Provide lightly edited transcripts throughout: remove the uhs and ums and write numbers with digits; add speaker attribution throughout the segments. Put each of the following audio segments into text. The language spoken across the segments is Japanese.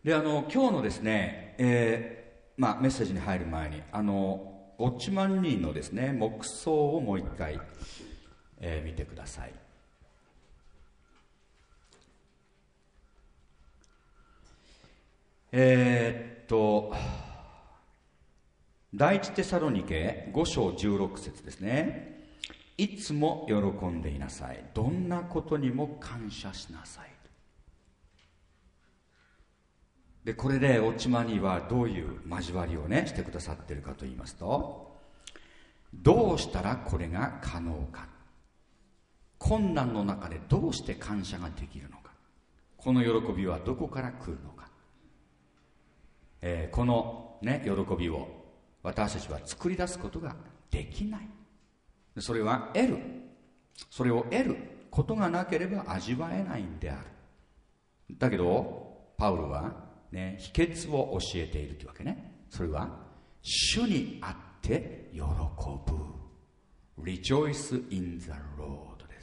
Speaker 1: で今日のですね、メッセージに入る前にウォッチマンニーのですね黙想をもう一回、見てください。第一テサロニケ5章16節ですね。いつも喜んでいなさい。どんなことにも感謝しなさい。でこれでウォッチマンニーはどういう交わりをねしてくださっているかと言いますと、どうしたらこれが可能か、困難の中でどうして感謝ができるのか、この喜びはどこから来るのか、このね喜びを私たちは作り出すことができない。それはそれを得ることがなければ味わえないんである。だけどパウロはね、秘訣を教えているというわけね。それは主にあって喜ぶ Rejoice in the Lord です。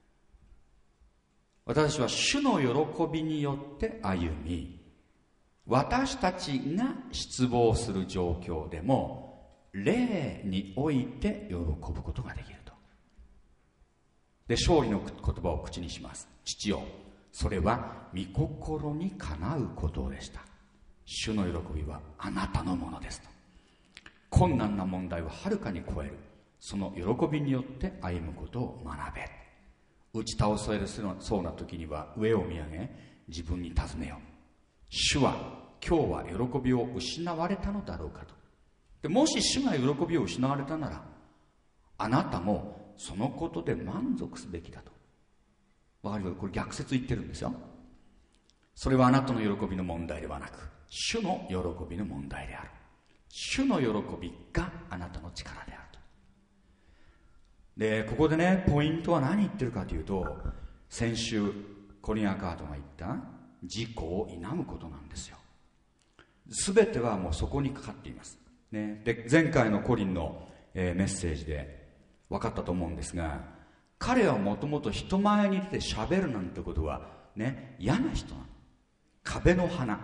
Speaker 1: 私は主の喜びによって歩み、私たちが失望する状況でも霊において喜ぶことができると。で勝利の言葉を口にします。父よ、それは御心にかなうことでした。主の喜びはあなたのものですと。困難な問題をはるかに超えるその喜びによって歩むことを学べ。打ち倒されそうな時には上を見上げ自分に尋ねよ。主は今日は喜びを失われたのだろうかと。でもし主が喜びを失われたなら、あなたもそのことで満足すべきだと。わかるよ。これ逆説言ってるんですよ。それはあなたの喜びの問題ではなく、主の喜びの問題である。主の喜びがあなたの力であると。でここでねポイントは何言ってるかというと、先週コリン・アカートが言った自己を否むことなんですよ。全てはもうそこにかかっています、ね、で前回のコリンの、メッセージで分かったと思うんですが、彼はもともと人前に出て喋るなんてことはね嫌な人なの。壁の花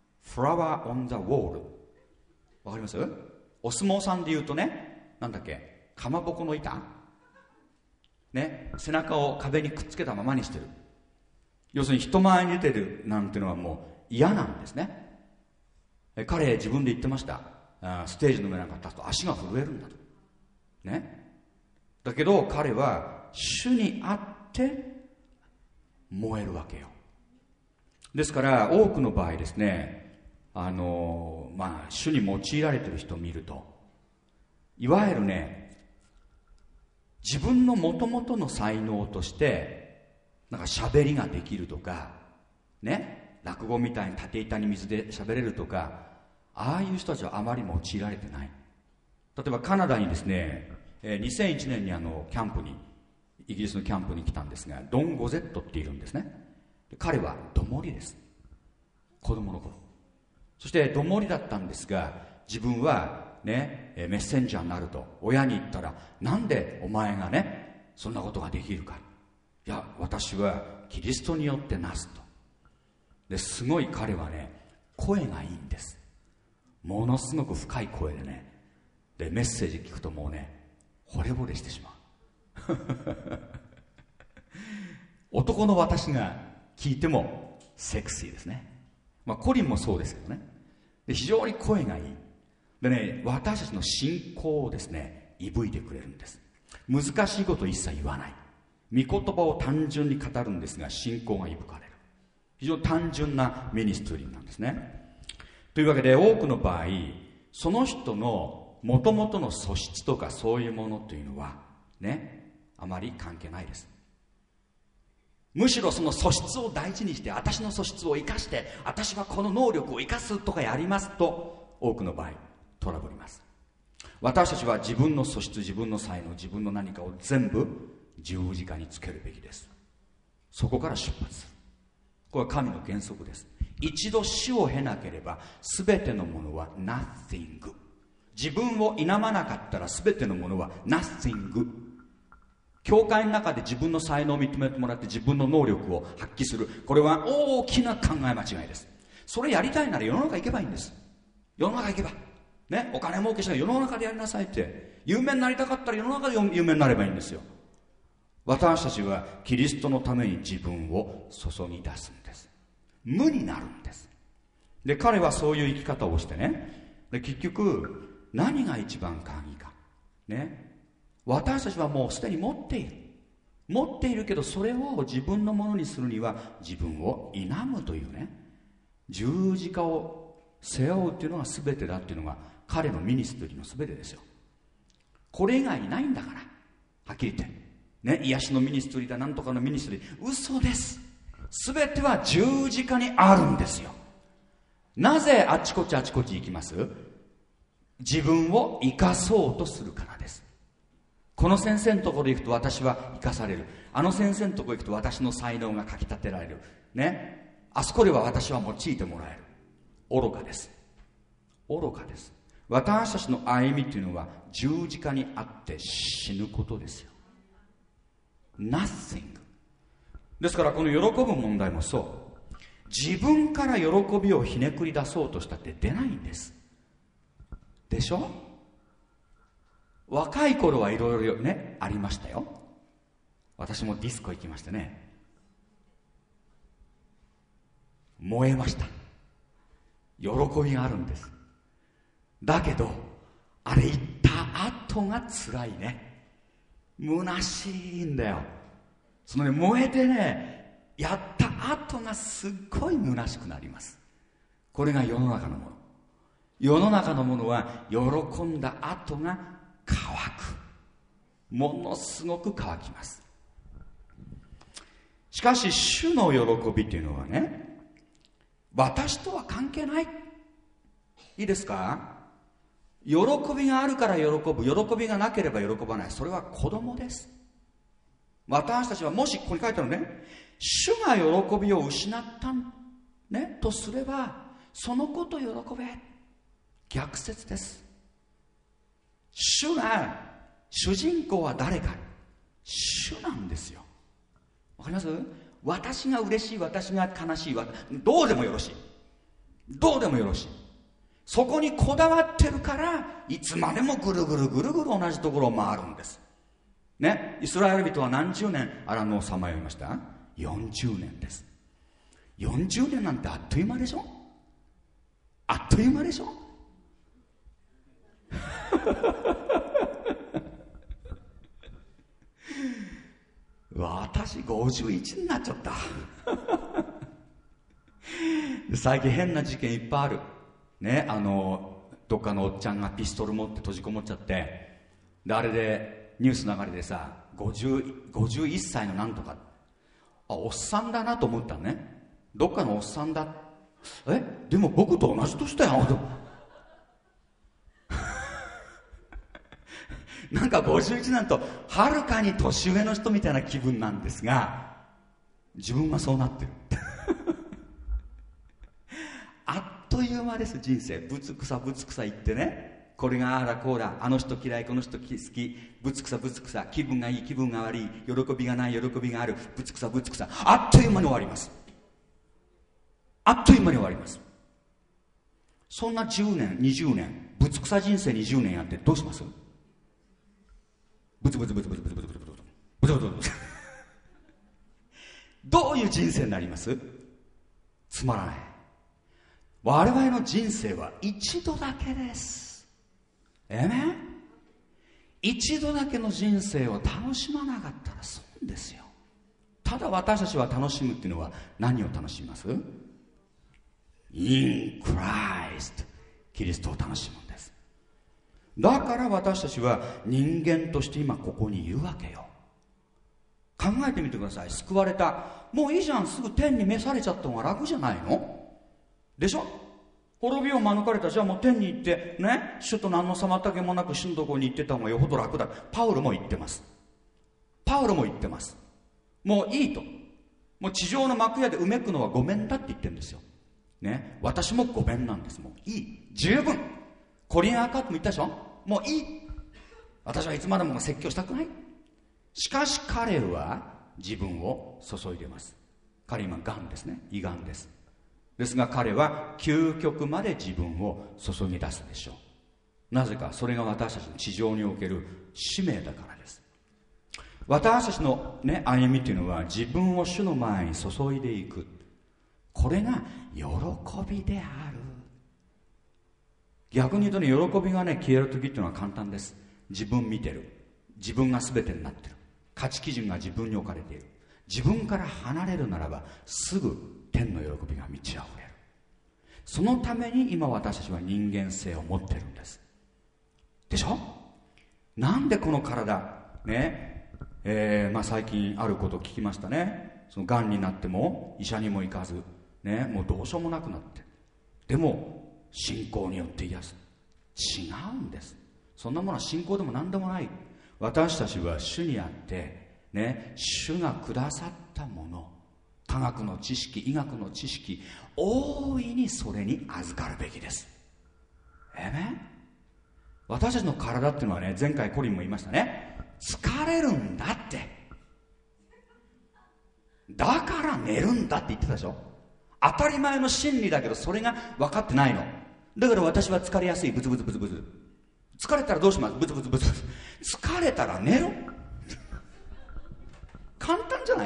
Speaker 1: Flower on the wall、 わかります？お相撲さんで言うとね、なんだっけ、かまぼこの板ね、背中を壁にくっつけたままにしてる。要するに人前に出てるなんていうのはもう嫌なんですね。彼自分で言ってました。ステージの上なんか立つと足が震えるんだとね。だけど彼は主にあって燃えるわけよ。ですから多くの場合ですね、主に用いられている人を見ると、いわゆるね自分の元々の才能としてなんか喋りができるとかね、落語みたいに縦板に水で喋れるとか、ああいう人たちはあまり用いられてない。例えばカナダにですね、2001年にキャンプに、イギリスのキャンプに来たんですが、ドン・ゴゼットっているんですね。彼はどもりです。子供の頃。そしてどもりだったんですが、自分はねメッセンジャーになると親に言ったら、なんでお前がねそんなことができるか。いや私はキリストによってなすと。ですごい彼はね声がいいんです。ものすごく深い声でね、でメッセージ聞くともうね惚れ惚れしてしまう男の私が聞いてもセクシーですね。コリンもそうですけどね。で非常に声がいいでね、私たちの信仰をですねいぶいてくれるんです。難しいことを一切言わない。御言葉を単純に語るんですが、信仰がいぶかれる。非常に単純なミニストリーなんですね。というわけで多くの場合、その人の元々の素質とかそういうものというのはねあまり関係ないです。むしろその素質を大事にして、私の素質を生かして私はこの能力を生かすとかやりますと、多くの場合トラブります。私たちは自分の素質、自分の才能、自分の何かを全部十字架につけるべきです。そこから出発する。これは神の原則です。一度死を経なければ全てのものは nothing。 自分を否まなかったら全てのものは nothing。 教会の中で自分の才能を認めてもらって自分の能力を発揮する、これは大きな考え間違いです。 それやりたいなら世の中行けばいいんです。世の中行けばね、お金儲けしたら世の中でやりなさいって。有名になりたかったら世の中で有名になればいいんですよ。私たちはキリストのために自分を注ぎ出すんです。無になるんです。で、彼はそういう生き方をしてね、で結局何が一番鍵かね、私たちはもうすでに持っているけど、それを自分のものにするには自分を否むというね、十字架を背負うっていうのが全てだっていうのが彼のミニストリーの全てですよ。これ以外にないんだから、はっきり言ってね、癒しのミニストリーだなんとかのミニストリー、嘘です。全ては十字架にあるんですよ。なぜあちこち行きます？自分を生かそうとするからです。この先生のところに行くと私は生かされる、あの先生のところに行くと私の才能がかき立てられるね、あそこでは私は用いてもらえる。愚かです。愚かです。私たちの歩みというのは十字架にあって死ぬことですよ。 Nothing ですから、この喜ぶ問題もそう。自分から喜びをひねくり出そうとしたって出ないんですでしょ。若い頃はいろいろねありましたよ。私もディスコ行きましてね、燃えました。喜びがあるんです。だけどあれ行った後が辛いね。虚しいんだよ。そのね、燃えてねやった後がすっごい虚しくなります。これが世の中のもの。世の中のものは喜んだ後が乾く。ものすごく乾きます。しかし主の喜びというのはね、私とは関係ない。いいですか？喜びがあるから喜ぶ、喜びがなければ喜ばない。それは子供です。私たちはもしここに書いてあるね、主が喜びを失ったねとすれば、そのこと喜べ。逆説です。主人公は誰か？主なんですよ。わかります？私が嬉しい、私が悲しい、どうでもよろしい。どうでもよろしい。そこにこだわってるから、いつまでもぐるぐる同じところを回るんですね。イスラエル人は何十年荒野をさまよいました？ 40 年です。40年なんてあっという間でしょ。あっという間でしょ。私51になっちゃった最近変な事件いっぱいあるね。どっかのおっちゃんがピストル持って閉じこもっちゃって、であれでニュース流れでさ、51歳のなんとか、おっさんだなと思ったのね。どっかのおっさんだ。でも僕と同じ年だよなんか51なんとはるかに年上の人みたいな気分なんですが、自分はそうなってるあっという間です。人生ぶつくさ言ってね、これがあらこうだ、あの人嫌い、この人好き、ぶつくさ、気分がいい、気分が悪い、喜びがない、喜びがある、ぶつくさ、あっという間に終わります。あっという間に終わります。そんな10年20年ぶつくさ人生20年やってどうします？ブツどういう人生になります？つまらない。我々の人生は一度だけです。一度だけの人生を楽しまなかったら損ですよ。ただ私たちは楽しむっていうのは何を楽しみます？ In Christ、 キリストを楽しむんです。だから私たちは人間として今ここにいるわけよ。考えてみてください。救われた、もういいじゃん、すぐ天に召されちゃった方が楽じゃないのでしょ。滅びを免れた、じゃあもう天に行ってね、主と何の妨げもなく主のところに行ってた方がよほど楽だ。パウロも言ってます。もういいと、もう地上の幕屋でうめくのはごめんだって言ってるんですよね。私もごめんなんです。もういい、十分。コリン・アーカートも言ったでしょ。もういい、私はいつまでも説教したくない。しかし彼は自分を注いでます。彼今がんですね、胃がんです。 ですが彼は究極まで自分を注ぎ出すでしょう。なぜか、それが私たちの地上における使命だからです。私たちの、歩みというのは自分を主の前に注いでいく、これが喜びである。逆に言うとね、喜びが消える時っていうのは簡単です。自分見てる、自分が全てになってる、価値基準が自分に置かれている。自分から離れるならばすぐ天の喜びが満ち溢れる。そのために今私たちは人間性を持ってるんですでしょ。なんでこの体最近あることを聞きましたね。そのがんになっても医者にも行かず、もうどうしようもなくなって、でも信仰によって癒す。違うんです。そんなものは信仰でも何でもない。私たちは主にあって主がくださったもの、科学の知識、医学の知識、大いにそれに預かるべきです。私たちの体っていうのは前回コリンも言いましたね、疲れるんだって。だから寝るんだって言ってたでしょ。当たり前の真理だけど、それが分かってないの。だから私は疲れやすい、ブツブツブツブツ。疲れたらどうします？ブツブツブツブツ。疲れたら寝ろ。簡単じゃない？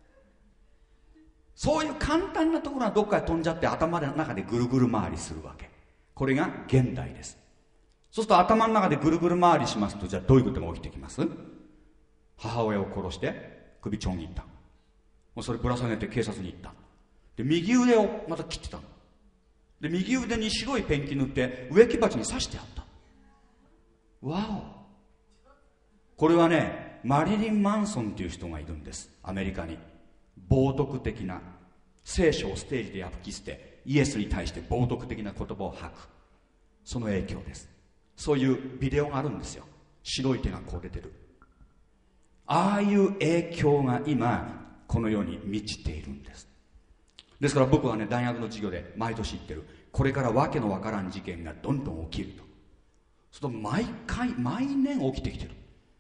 Speaker 1: そういう簡単なところがどっかへ飛んじゃって頭の中でぐるぐる回りするわけ。これが現代です。そうすると頭の中でぐるぐる回りしますと、じゃあどういうことが起きてきます？母親を殺して首ちょん切った。もうそれぶら下げて警察に行った。で右腕をまた切ってた。で右腕に白いペンキ塗って植木鉢に刺してあった。わお。これはマリリン・マンソンという人がいるんです。アメリカに冒涜的な聖書をステージで破き捨て、イエスに対して冒涜的な言葉を吐く、その影響です。そういうビデオがあるんですよ。白い手がこう出てる。ああいう影響が今この世に満ちているんです。ですから僕は大学の授業で毎年言ってる、これからわけのわからん事件がどんどん起きると。そうすると毎年起きてきてる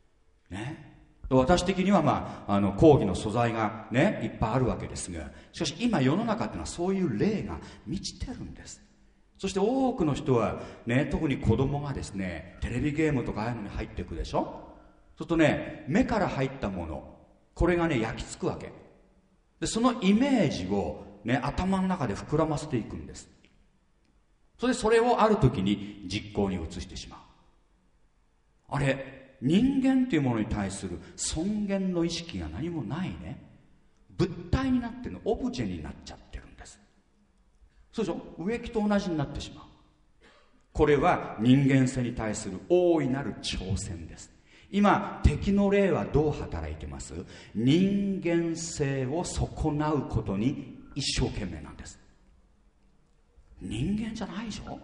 Speaker 1: 私的には講義の素材がいっぱいあるわけですが、しかし今世の中っていうのはそういう例が満ちてるんです。そして多くの人は特に子供がですね、テレビゲームとかああいうのに入っていくでしょ。そうすると目から入ったもの、これが焼き付くわけで、そのイメージを頭の中で膨らませていくんです。それをある時に実行に移してしまう。あれ、人間というものに対する尊厳の意識が何もない物体になってるの、オブジェになっちゃってるんです。そうでしょ。植木と同じになってしまう。これは人間性に対する大いなる挑戦です。今敵の霊はどう働いてます？人間性を損なうことに一生懸命なんです。人間じゃないでしょ。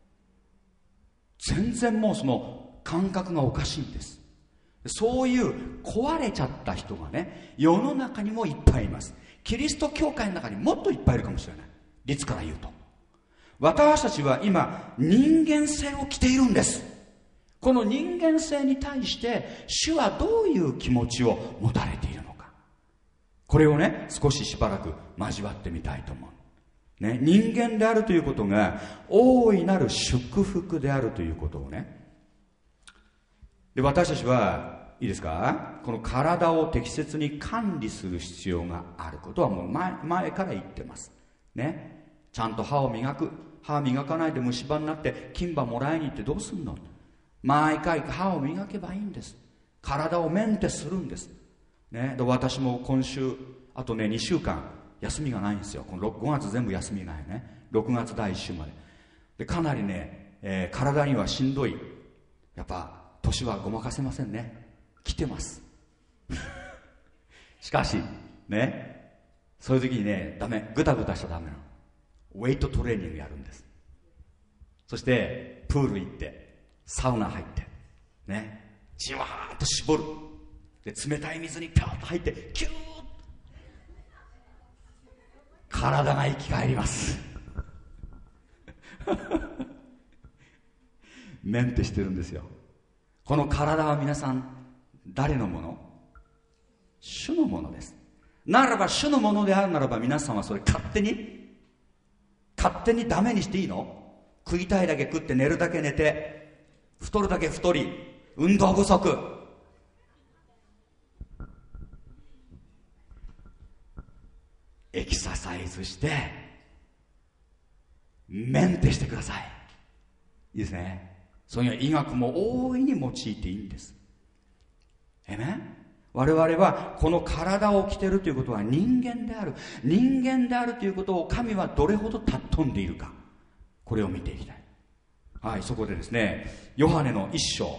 Speaker 1: 全然もうその感覚がおかしいんです。そういう壊れちゃった人が世の中にもいっぱいいます。キリスト教会の中にもっといっぱいいるかもしれない。律から言うと、私たちは今人間性を着ているんです。この人間性に対して主はどういう気持ちを持たれているのか、これを少ししばらく交わってみたいと思う。人間であるということが大いなる祝福であるということをで、私たちはいいですか、この体を適切に管理する必要があることはもう 前から言ってますちゃんと歯を磨く。歯磨かないで虫歯になって金歯もらいに行ってどうすんの。毎回歯を磨けばいいんです。体をメンテするんですで、私も今週あと2週間休みがないんですよ。この5月全部休みない6月第1週までかなり体にはしんどい。やっぱ年はごまかせません来てますしかしそういう時にダメ、グタグタしちゃダメなの。ウェイトトレーニングやるんです。そしてプール行ってサウナ入ってじわーっと絞る。で冷たい水にピョーッと入ってキューッ、体が生き返りますメンテしてるんですよ。この体は皆さん誰のもの？主のものです。ならば主のものであるならば、皆さんはそれ勝手に勝手にダメにしていいの？食いたいだけ食って寝るだけ寝て太るだけ太り運動不足。エクササイズしてメンテしてください。いいですね。そういう医学も大いに用いていいんです。我々はこの体を着ているということは人間である。人間であるということを神はどれほど尊んでいるか、これを見ていきたい。はい、そこでですね、ヨハネの1章、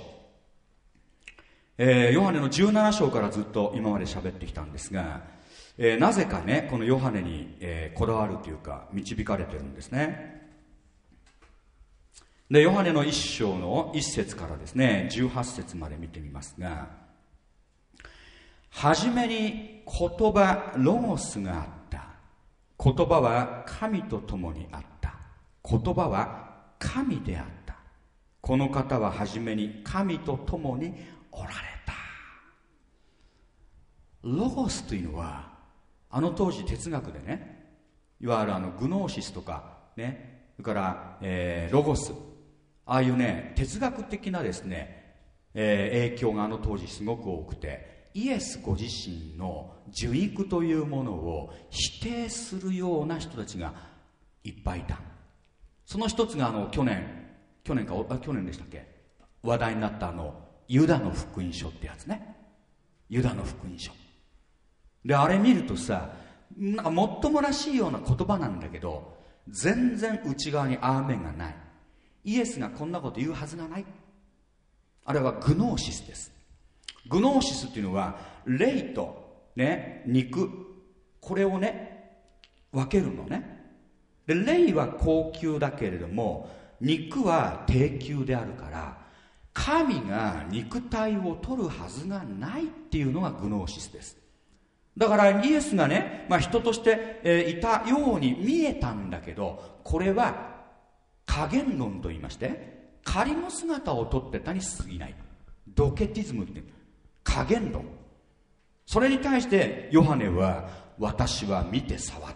Speaker 1: ヨハネの17章からずっと今まで喋ってきたんですが、なぜかね、このヨハネに、こだわるというか導かれてるんですね。で、ヨハネの1章の1節からですね、18節まで見てみますが、はじめに言葉ロゴスがあった。言葉は神と共にあった。言葉は神であった。この方ははじめに神と共におられた。ロゴスというのは、あの当時哲学でね、いわゆるグノーシスとかね、それから、ロゴス、ああいうね哲学的なですね、影響があの当時すごく多くて、イエスご自身の受育というものを否定するような人たちがいっぱいいた。その一つが去年でしたっけ、話題になったユダの福音書ってやつね。ユダの福音書で、あれ見るとさ、なんかもっともらしいような言葉なんだけど、全然内側にアーメンがない。イエスがこんなこと言うはずがない。あれはグノーシスです。グノーシスっていうのは霊と、ね、肉、これをね分けるのね。で、霊は高級だけれども肉は低級であるから、神が肉体を取るはずがないっていうのがグノーシスです。だからイエスがね、人として、いたように見えたんだけど、これは加減論と言いまして、仮の姿をとってたに過ぎない。ドケティズムって加減論。それに対してヨハネは、私は見て触った、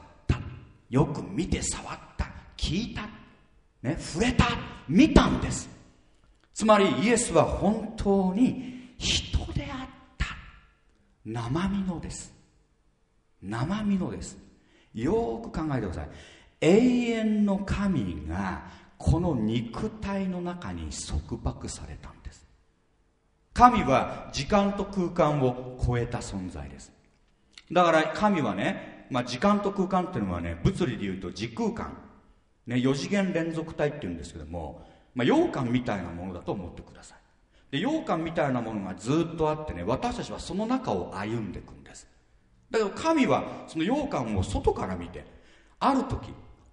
Speaker 1: よく見て触った、聞いた、ね、触れた、見たんです。つまりイエスは本当に人であった。生身のです。生身のです。よく考えてください。永遠の神がこの肉体の中に束縛されたんです。神は時間と空間を超えた存在です。だから神はね、時間と空間っていうのはね、物理でいうと時空間、ね、4次元連続体っていうんですけども、羊羹みたいなものだと思ってください。で、羊羹みたいなものがずっとあってね、私たちはその中を歩んでいくんです。だけど神はその羊羹を外から見て、ある時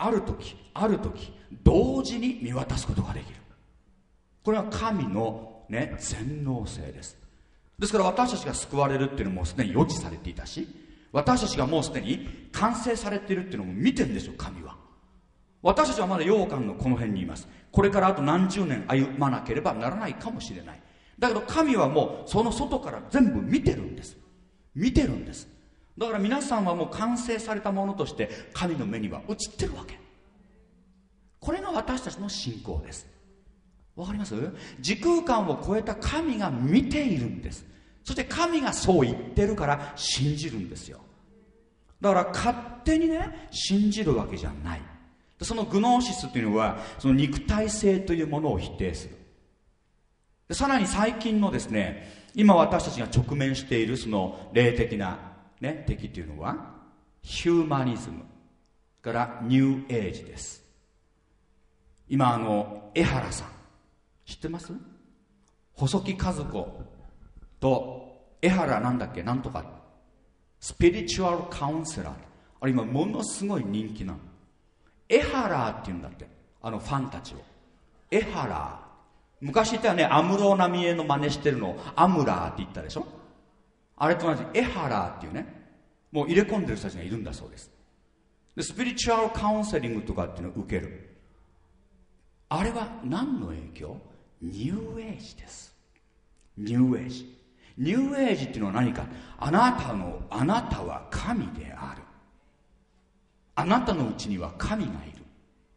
Speaker 1: 同時に見渡すことができる。これは神のね、全能性です。ですから私たちが救われるっていうのもすでに予知されていたし、私たちがもうすでに完成されているっていうのも見てるんですよ、神は。私たちはまだ羊羹のこの辺にいます。これからあと何十年歩まなければならないかもしれない。だけど神はもうその外から全部見てるんです。見てるんです。だから皆さんはもう完成されたものとして神の目には映ってるわけ。これが私たちの信仰です。わかります？時空間を超えた神が見ているんです。そして神がそう言ってるから信じるんですよ。だから勝手にね、信じるわけじゃない。そのグノーシスというのはその肉体性というものを否定する。でさらに最近のですね、今私たちが直面しているその霊的な、ね、敵というのはヒューマニズムからニューエイジです。今江原さん知ってます？細木和子と江原なんだっけ、なんとかスピリチュアルカウンセラー、あれ今ものすごい人気なの。エハラーって言うんだって、ファンたちを。エハラー。昔言ったらね、安室奈美恵の真似してるのをアムラーって言ったでしょ。あれと同じエハラーっていうね、もう入れ込んでる人たちがいるんだそうです。でスピリチュアルカウンセリングとかっていうのを受ける。あれは何の影響？ニューエイジです。ニューエイジ。ニューエイジっていうのは何か？あなたは神である。あなたのうちには神がいる。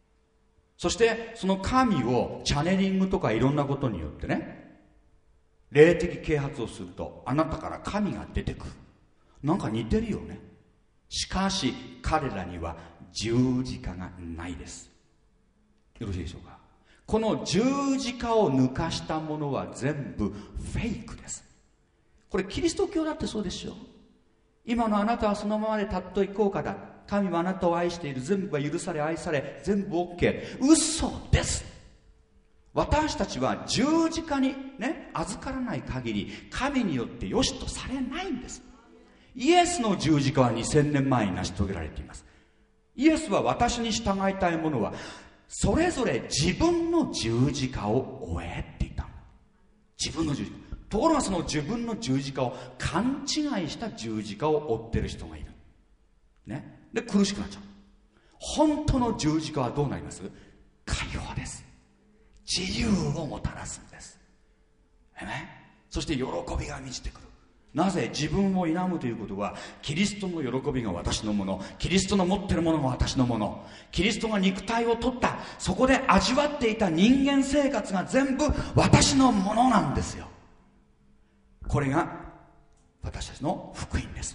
Speaker 1: そしてその神をチャネリングとかいろんなことによってね、霊的啓発をするとあなたから神が出てくる。なんか似てるよね。しかし彼らには十字架がないです。よろしいでしょうか。この十字架を抜かしたものは全部フェイクです。これキリスト教だってそうですよ。今のあなたはそのままでたっといこうかだ、神はあなたを愛している、全部は許され愛され全部 OK、 嘘です。私たちは十字架にね預からない限り神によって良しとされないんです。イエスの十字架は2000年前に成し遂げられています。イエスは私に従いたいものはそれぞれ自分の十字架を追えって言ったの。自分の十字架。ところがその自分の十字架を勘違いした十字架を追ってる人がいるね。で苦しくなっちゃう。本当の十字架はどうなります？解放です。自由をもたらすんです、そして喜びが満ちてくる。なぜ？自分を否むということはキリストの喜びが私のもの、キリストの持っているものが私のもの、キリストが肉体を取った、そこで味わっていた人間生活が全部私のものなんですよ。これが私たちの福音です。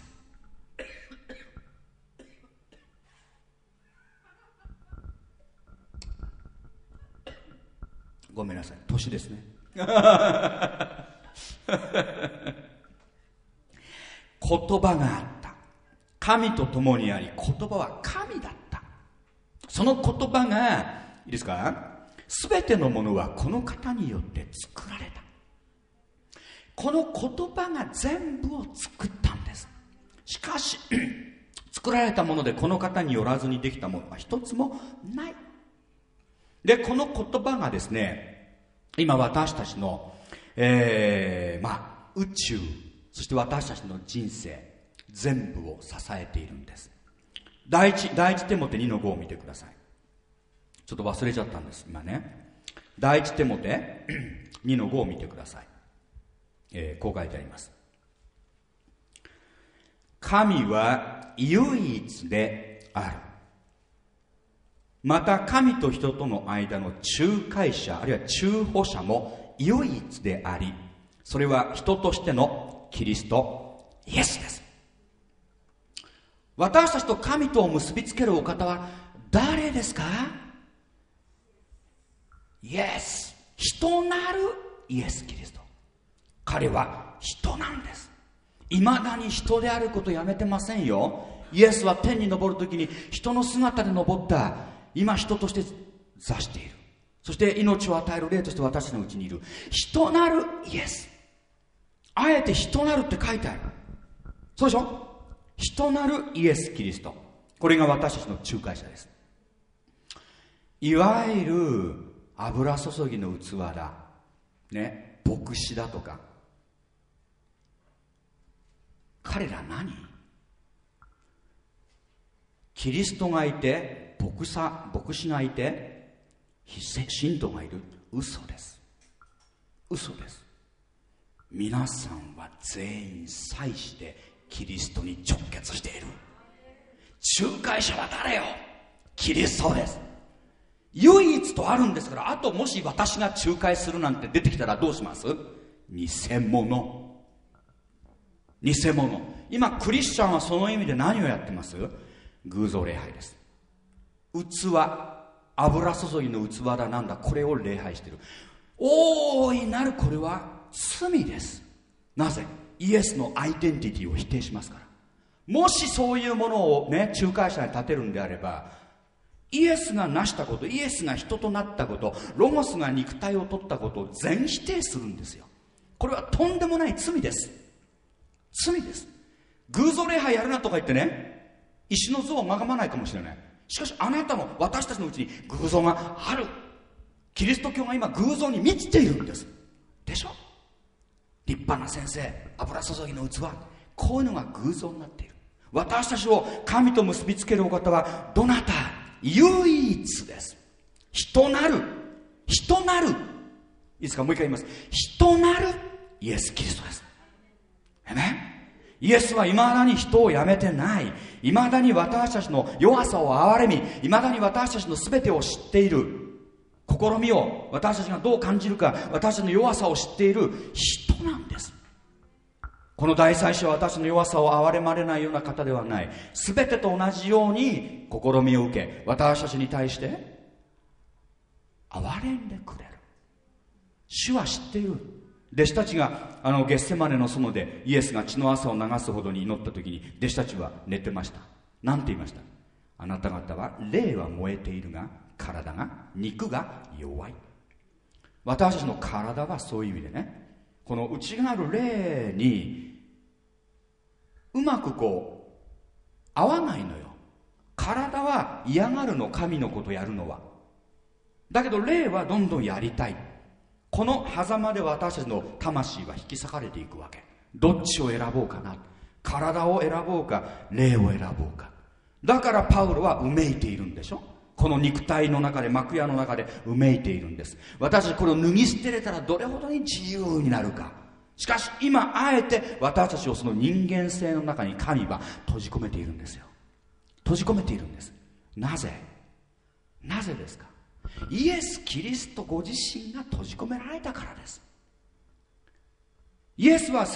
Speaker 1: ごめんなさい、年ですね言葉があった。神と共にあり、言葉は神だった。その言葉がいいですか、すべてのものはこの方によって作られた。この言葉が全部を作ったんです。しかし作られたものでこの方によらずにできたものは一つもない。でこの言葉がですね、今私たちの、宇宙、そして私たちの人生全部を支えているんです。第一テモテ2の5を見てください。ちょっと忘れちゃったんです今ね。第一テモテ2の5を見てください。こう書いてあります。神は唯一である。また神と人との間の仲介者、あるいは中保者も唯一であり、それは人としてのキリストイエスです。私たちと神とを結びつけるお方は誰ですか？イエス、人なるイエス・キリスト。彼は人なんです。未だに人であることやめてませんよ。イエスは天に昇るときに人の姿で昇った。今人として座している。そして命を与える霊として私のうちにいる人なるイエス。あえて人なるって書いてある。そうでしょ。人なるイエス・キリスト、これが私たちの仲介者です。いわゆる油注ぎの器だね、牧師だとか、彼ら何？キリストがいて、牧師がいて、信徒がいる。嘘です。嘘です。皆さんは全員祭司でキリストに直結している。仲介者は誰よ？キリストです。唯一とあるんですから。あともし私が仲介するなんて出てきたらどうします？偽物。偽物。今クリスチャンはその意味で何をやってます？偶像礼拝です。器、油注ぎの器だなんだ、これを礼拝している。大いなるこれは罪です。なぜ？イエスのアイデンティティを否定しますから。もしそういうものをね、仲介者に立てるんであれば、イエスが成したこと、イエスが人となったこと、ロゴスが肉体を取ったことを全否定するんですよ。これはとんでもない罪です。罪です。偶像礼拝やるなとか言ってね、石の像をまがまないかもしれない。しかしあなたも私たちのうちに偶像がある。キリスト教が今偶像に満ちているんですでしょ。立派な先生、油注ぎの器、こういうのが偶像になっている。私たちを神と結びつけるお方はどなた？唯一です。人なる、人なる、いいですか、もう一回言います。人なるイエス・キリストです。イエスは未だに人をやめてない。未だに私たちの弱さを憐れみ、未だに私たちの全てを知っている。 試みを私たちがどう感じるか、私たちの弱さを知っている人なんです。この大祭司は私の弱さを憐れまれないような方ではない。すべてと同じように試みを受け、私たちに対して憐れんでくれる。主は知っている。弟子たちがゲッセマネの園でイエスが血の汗を流すほどに祈った時に、弟子たちは寝てました。なんて言いました？あなた方は霊は燃えているが体が、肉が弱い。私たちの体はそういう意味でね、この内側の霊にうまく合わないのよ。体は嫌がるの、神のことやるのは。だけど霊はどんどんやりたい。この狭間で私たちの魂は引き裂かれていくわけ。どっちを選ぼうかな、体を選ぼうか霊を選ぼうか。だからパウロはうめいているんでしょ。この肉体の中で、幕屋の中でうめいているんです。私たちこれを脱ぎ捨てれたらどれほどに自由になるか。しかし今あえて私たちをその人間性の中に神は閉じ込めているんですよ。閉じ込めているんです。なぜですか？イエス・キリストご自身が閉じ込められたからです。イエスは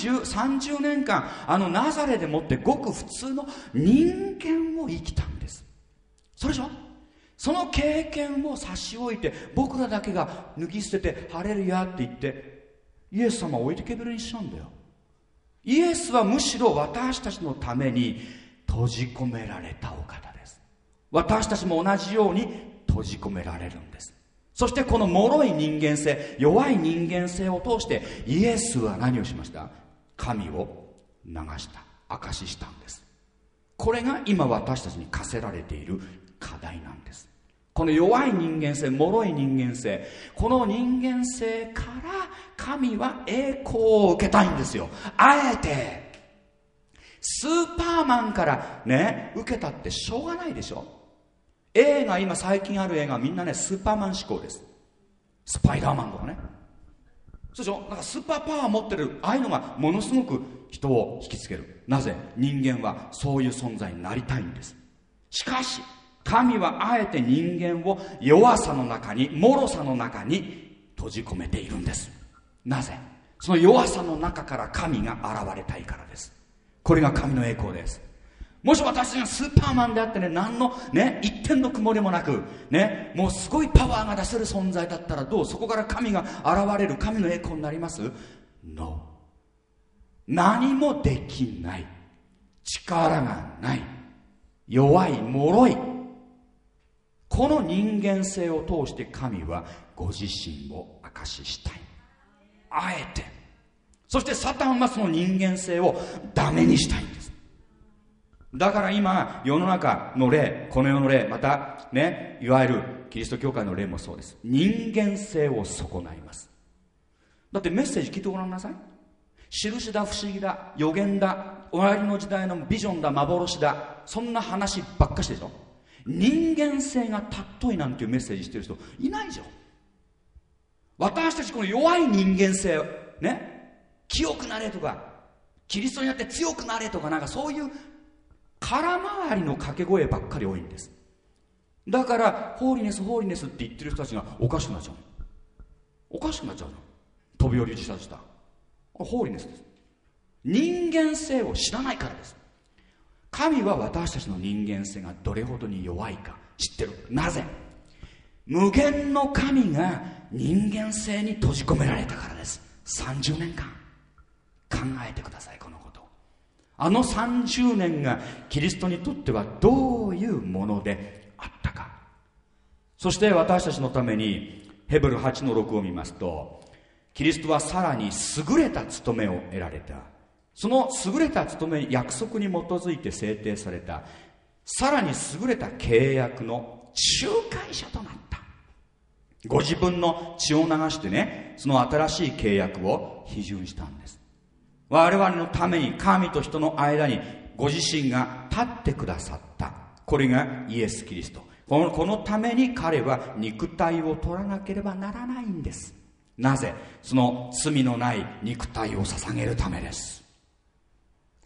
Speaker 1: 30年間ナザレでもってごく普通の人間を生きたんです。それでしょ。その経験を差し置いて、僕らだけが脱ぎ捨ててハレルヤって言ってイエス様を置いてけぼりにしちゃうんだよ。イエスはむしろ私たちのために閉じ込められたお方です。私たちも同じように閉じ込められるんです。そしてこの脆い人間性、弱い人間性を通してイエスは何をしました？神を流した、証ししたんです。これが今私たちに課せられている課題なんです。この弱い人間性、脆い人間性、この人間性から神は栄光を受けたいんですよ。あえてスーパーマンからね受けたってしょうがないでしょ。映画、今最近ある映画みんなねスーパーマン志向です。スパイダーマンとかね、そうでしょ。なんかスーパーパワー持ってる、ああいうのがものすごく人を引きつける。なぜ？人間はそういう存在になりたいんです。しかし神はあえて人間を弱さの中に、脆さの中に閉じ込めているんです。なぜ？その弱さの中から神が現れたいからです。これが神の栄光です。もし私がスーパーマンであってね、何のね一点の曇りもなくね、もうすごいパワーが出せる存在だったらどう？そこから神が現れる神の栄光になります？ No。 何もできない、力がない、弱い、脆い、この人間性を通して神はご自身を証ししたい。あえて。そしてサタンはその人間性をダメにしたいんです。だから今世の中の霊、この世の霊、またね、いわゆるキリスト教会の霊もそうです。人間性を損ないます。だってメッセージ聞いてごらんなさい。印だ、不思議だ、予言だ、終わりの時代のビジョンだ、幻だ、そんな話ばっかしでしょ。人間性が尊いなんていうメッセージしてる人いないでしょ。私たちこの弱い人間性ね、清くなれとかキリストになって強くなれとか、なんかそういう空回りの掛け声ばっかり多いんです。だからホーリネスホーリネスって言ってる人たちがおかしくなっちゃう。おかしくなっちゃうの。飛び降り自殺した、ホーリネスです。人間性を知らないからです。神は私たちの人間性がどれほどに弱いか知ってる。なぜ？無限の神が人間性に閉じ込められたからです。30年間考えてください、このこと。あの30年がキリストにとってはどういうものであったか。そして私たちのためにヘブル 8-6 を見ますと、キリストはさらに優れた務めを得られた。その優れた務め、約束に基づいて制定されたさらに優れた契約の仲介者となった。ご自分の血を流してね、その新しい契約を批准したんです。我々のために神と人の間にご自身が立ってくださった。これがイエス・キリスト。このために彼は肉体を取らなければならないんです。なぜ？その罪のない肉体を捧げるためです。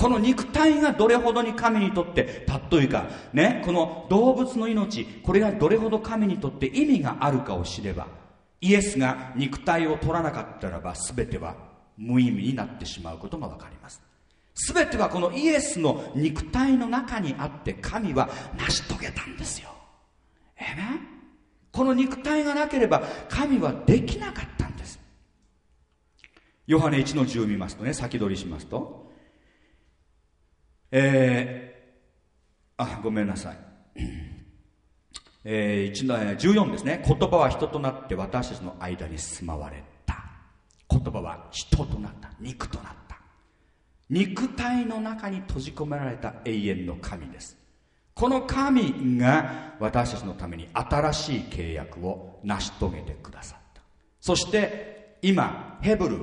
Speaker 1: この肉体がどれほどに神にとって尊いか、ね、この動物の命、これがどれほど神にとって意味があるかを知れば、イエスが肉体を取らなかったらば全ては無意味になってしまうことが分かります。全てはこのイエスの肉体の中にあって神は成し遂げたんですよ。この肉体がなければ神はできなかったんです。ヨハネ 1-10 見ますとね、先取りしますと、ごめんなさい、14ですね。言葉は人となって私たちの間に住まわれた。言葉は人となった、肉となった。肉体の中に閉じ込められた永遠の神です。この神が私たちのために新しい契約を成し遂げてくださった。そして今ヘブル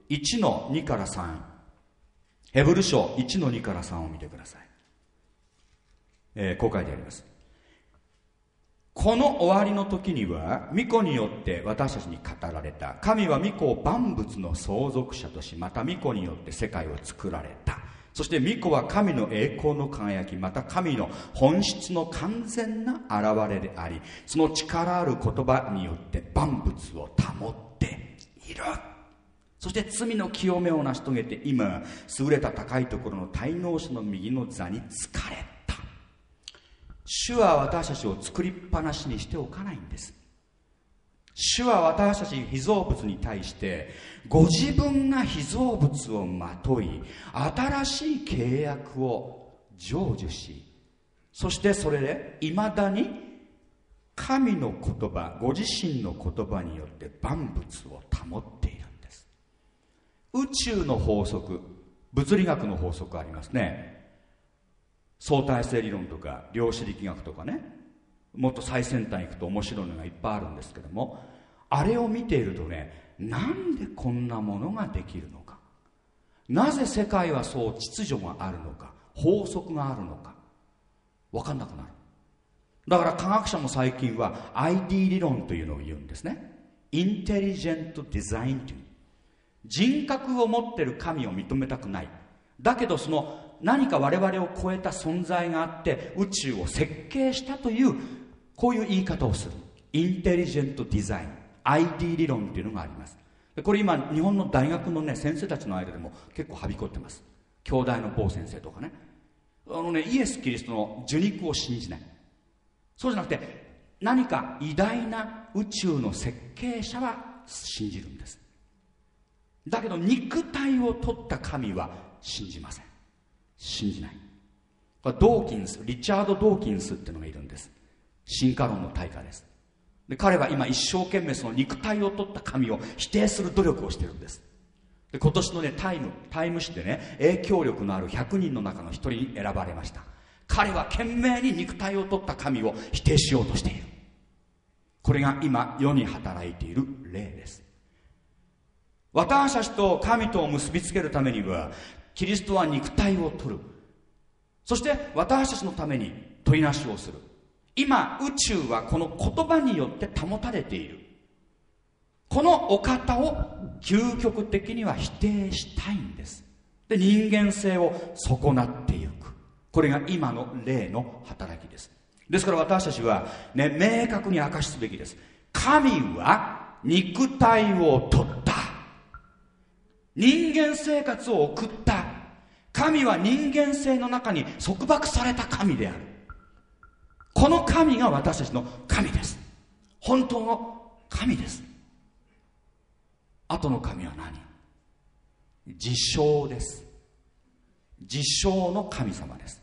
Speaker 1: 1-2 から3、ヘブル書 1-2 から3を見てください。こう書いてあります。この終わりの時には御子によって私たちに語られた。神は御子を万物の相続者とし、また御子によって世界を作られた。そして御子は神の栄光の輝き、また神の本質の完全な現れであり、その力ある言葉によって万物を保っている。そして罪の清めを成し遂げて、今優れた高いところの滞納者の右の座につかれた。主は私たちを作りっぱなしにしておかないんです。主は私たち被造物に対してご自分が被造物をまとい、新しい契約を成就し、そしてそれでいまだに神の言葉、ご自身の言葉によって万物を保っているんです。宇宙の法則、物理学の法則ありますね。相対性理論とか量子力学とかね、もっと最先端行くと面白いのがいっぱいあるんですけども、あれを見ているとね、なんでこんなものができるのか、なぜ世界はそう秩序があるのか、法則があるのか分かんなくなる。だから科学者も最近は ID 理論というのを言うんですね。インテリジェントデザインという、人格を持っている神を認めたくない。だけどその何か我々を超えた存在があって宇宙を設計したという、こういう言い方をする。インテリジェントデザイン、 ID 理論というのがあります。これ今日本の大学のね、先生たちの間でも結構はびこってます。京大の某先生とかね、イエス・キリストの受肉を信じない。そうじゃなくて何か偉大な宇宙の設計者は信じるんです。だけど肉体を取った神は信じません。信じない。これドーキンス、リチャード・ドーキンスっていうのがいるんです。進化論の大家です。で彼は今一生懸命その肉体を取った神を否定する努力をしてるんです。で今年のねタイム誌でね、影響力のある100人の中の1人に選ばれました。彼は懸命に肉体を取った神を否定しようとしている。これが今世に働いている例です。私たちと神とを結びつけるためには、キリストは肉体を取る。そして私たちのために取りなしをする。今宇宙はこの言葉によって保たれている。このお方を究極的には否定したいんです。で人間性を損なっていく。これが今の霊の働きです。ですから私たちは、ね、明確に明かしすべきです。神は肉体を取った。人間生活を送った。神は人間性の中に束縛された神である。この神が私たちの神です。本当の神です。後の神は何？自称です。自称の神様です。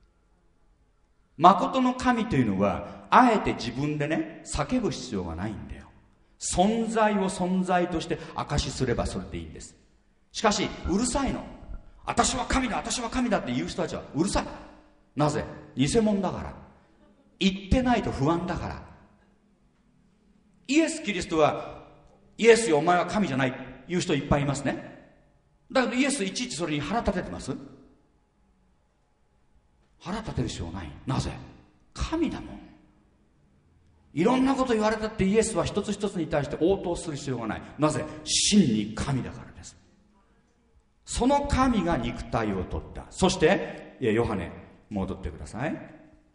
Speaker 1: 誠の神というのはあえて自分でね叫ぶ必要がないんだよ。存在を存在として証しすればそれでいいんです。しかしうるさいの。私は神だ、私は神だって言う人たちはうるさい。なぜ？偽物だから。言ってないと不安だから。イエス・キリストはイエスよお前は神じゃない言う人いっぱいいますね。だけどイエスいちいちそれに腹立ててます？腹立てる必要ない。なぜ？神だもん。いろんなこと言われたってイエスは一つ一つに対して応答する必要がない。なぜ？真に神だからです。 その神が肉体を取った。そしてヨハネ戻ってください。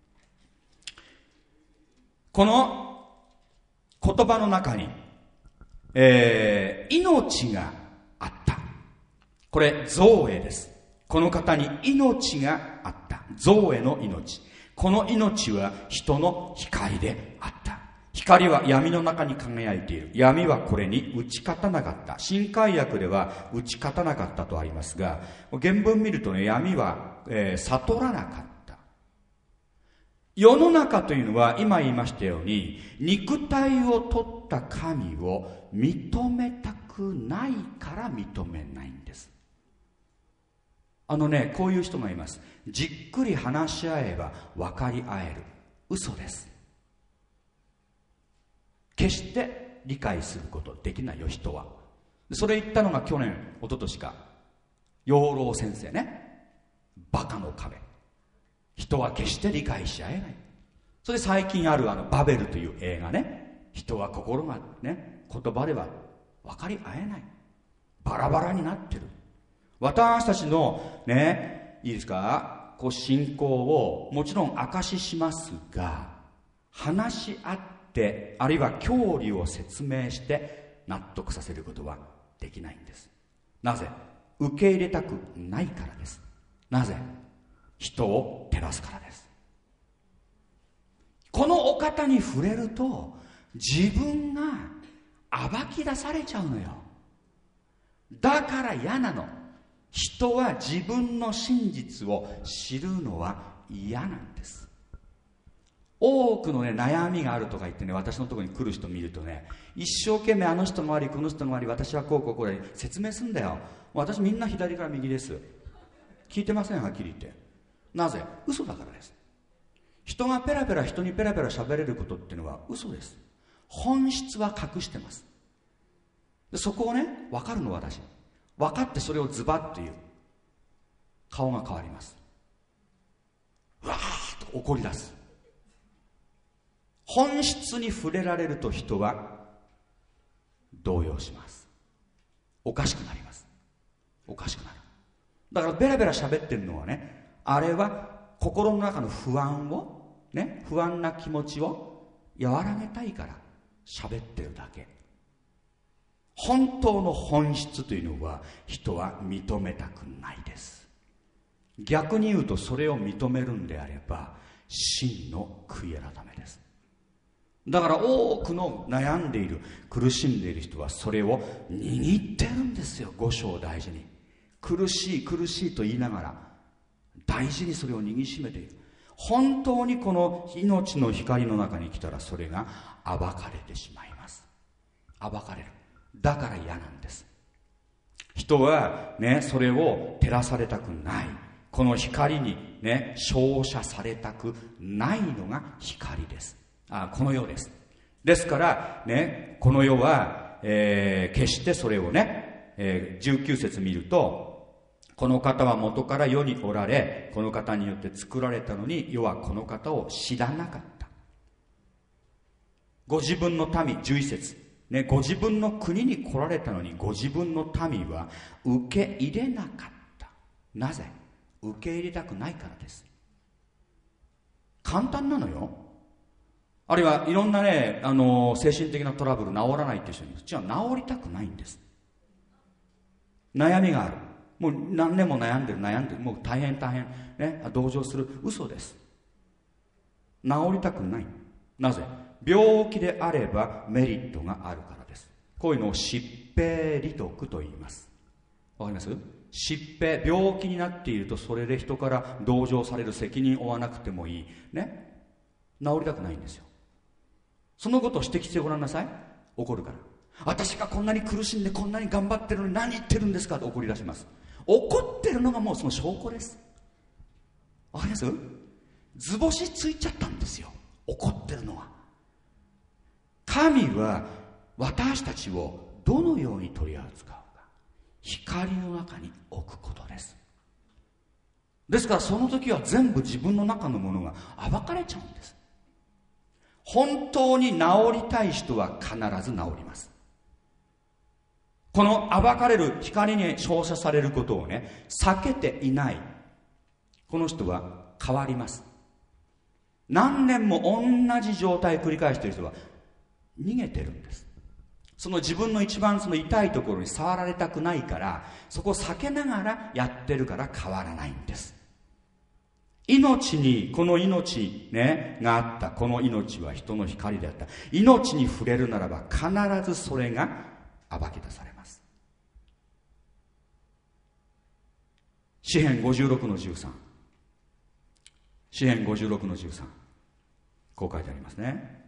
Speaker 1: この言葉の中に、命があった。これゾウエです。この方に命があった。ゾウエの命。この命は人の光であった。光は闇の中に輝いている。闇はこれに打ち勝たなかった。新海訳では打ち勝たなかったとありますが、原文見るとね、闇は、悟らなかった。世の中というのは今言いましたように、肉体を取った神を認めたくないから認めないんです。こういう人がいます。じっくり話し合えば分かり合える。嘘です。決して理解することできないよ、人は。それ言ったのが去年、一昨年か、養老先生ね。バカの壁。人は決して理解し合えない。それで最近あるバベルという映画ね。人は心がね、言葉では分かり合えない。バラバラになってる。私たちのね、いいですか、信仰をもちろん証ししますが、話し合ってあるいは教理を説明して納得させることはできないんです。なぜ？受け入れたくないからです。なぜ？人を照らすからです。このお方に触れると自分が暴き出されちゃうのよ。だから嫌なの。人は自分の真実を知るのは嫌なんです。多くのね、悩みがあるとか言ってね、私のところに来る人見るとね、一生懸命あの人が悪い、この人が悪い、私はこうこうこれ説明するんだよ。私みんな左から右です。聞いてません、はっきり言って。なぜ？嘘だからです。人がペラペラ人にペラペラ喋れることっていうのは嘘です。本質は隠してます。でそこをね、分かるの私。分かってそれをズバッと言う。顔が変わります。うわーっと怒り出す。本質に触れられると人は動揺します。おかしくなります。おかしくなる。だからベラベラ喋ってるのはね、あれは心の中の不安をね、不安な気持ちを和らげたいから喋ってるだけ。本当の本質というのは人は認めたくないです。逆に言うと、それを認めるんであれば真の悔い改めです。だから多くの悩んでいる、苦しんでいる人はそれを握ってるんですよ。五章を大事に。苦しい苦しいと言いながら大事にそれを握りしめている。本当にこの命の光の中に来たらそれが暴かれてしまいます。暴かれる。だから嫌なんです。人はね、それを照らされたくない。この光にね、照射されたくないのが光です。この世です。ですからね、この世は、決してそれをね、19節見ると、この方は元から世におられ、この方によって作られたのに世はこの方を知らなかった。ご自分の民、11節ね、ご自分の国に来られたのにご自分の民は受け入れなかった。なぜ？受け入れたくないからです。簡単なのよ。あるいはいろんなね、精神的なトラブル治らないっていう人に、じゃあ治りたくないんです。悩みがある。もう何年も悩んでる、もう大変ね、同情する。嘘です。治りたくない。なぜ？病気であればメリットがあるからです。こういうのを疾病利得と言います。わかります？疾病、病気になっているとそれで人から同情される、責任を負わなくてもいいね、治りたくないんですよ。そのことを指摘してごらんなさい。怒るから。私がこんなに苦しんでこんなに頑張ってるのに何言ってるんですかと怒り出します。怒ってるのがもうその証拠です。わかります？図星ついちゃったんですよ、怒ってるのは。神は私たちをどのように取り扱うか、光の中に置くことです。ですからその時は全部自分の中のものが暴かれちゃうんです。本当に治りたい人は必ず治ります。 この暴かれる光に照射されることをね、避けていないこの人は変わります。何年も同じ状態を繰り返している人は逃げてるんです。その自分の一番その痛いところに触られたくないから、そこを避けながらやってるから変わらないんです。命に、この命ね、があった。この命は人の光であった。命に触れるならば必ずそれが暴き出されます。詩編56の13。詩編56の13。こう書いてありますね。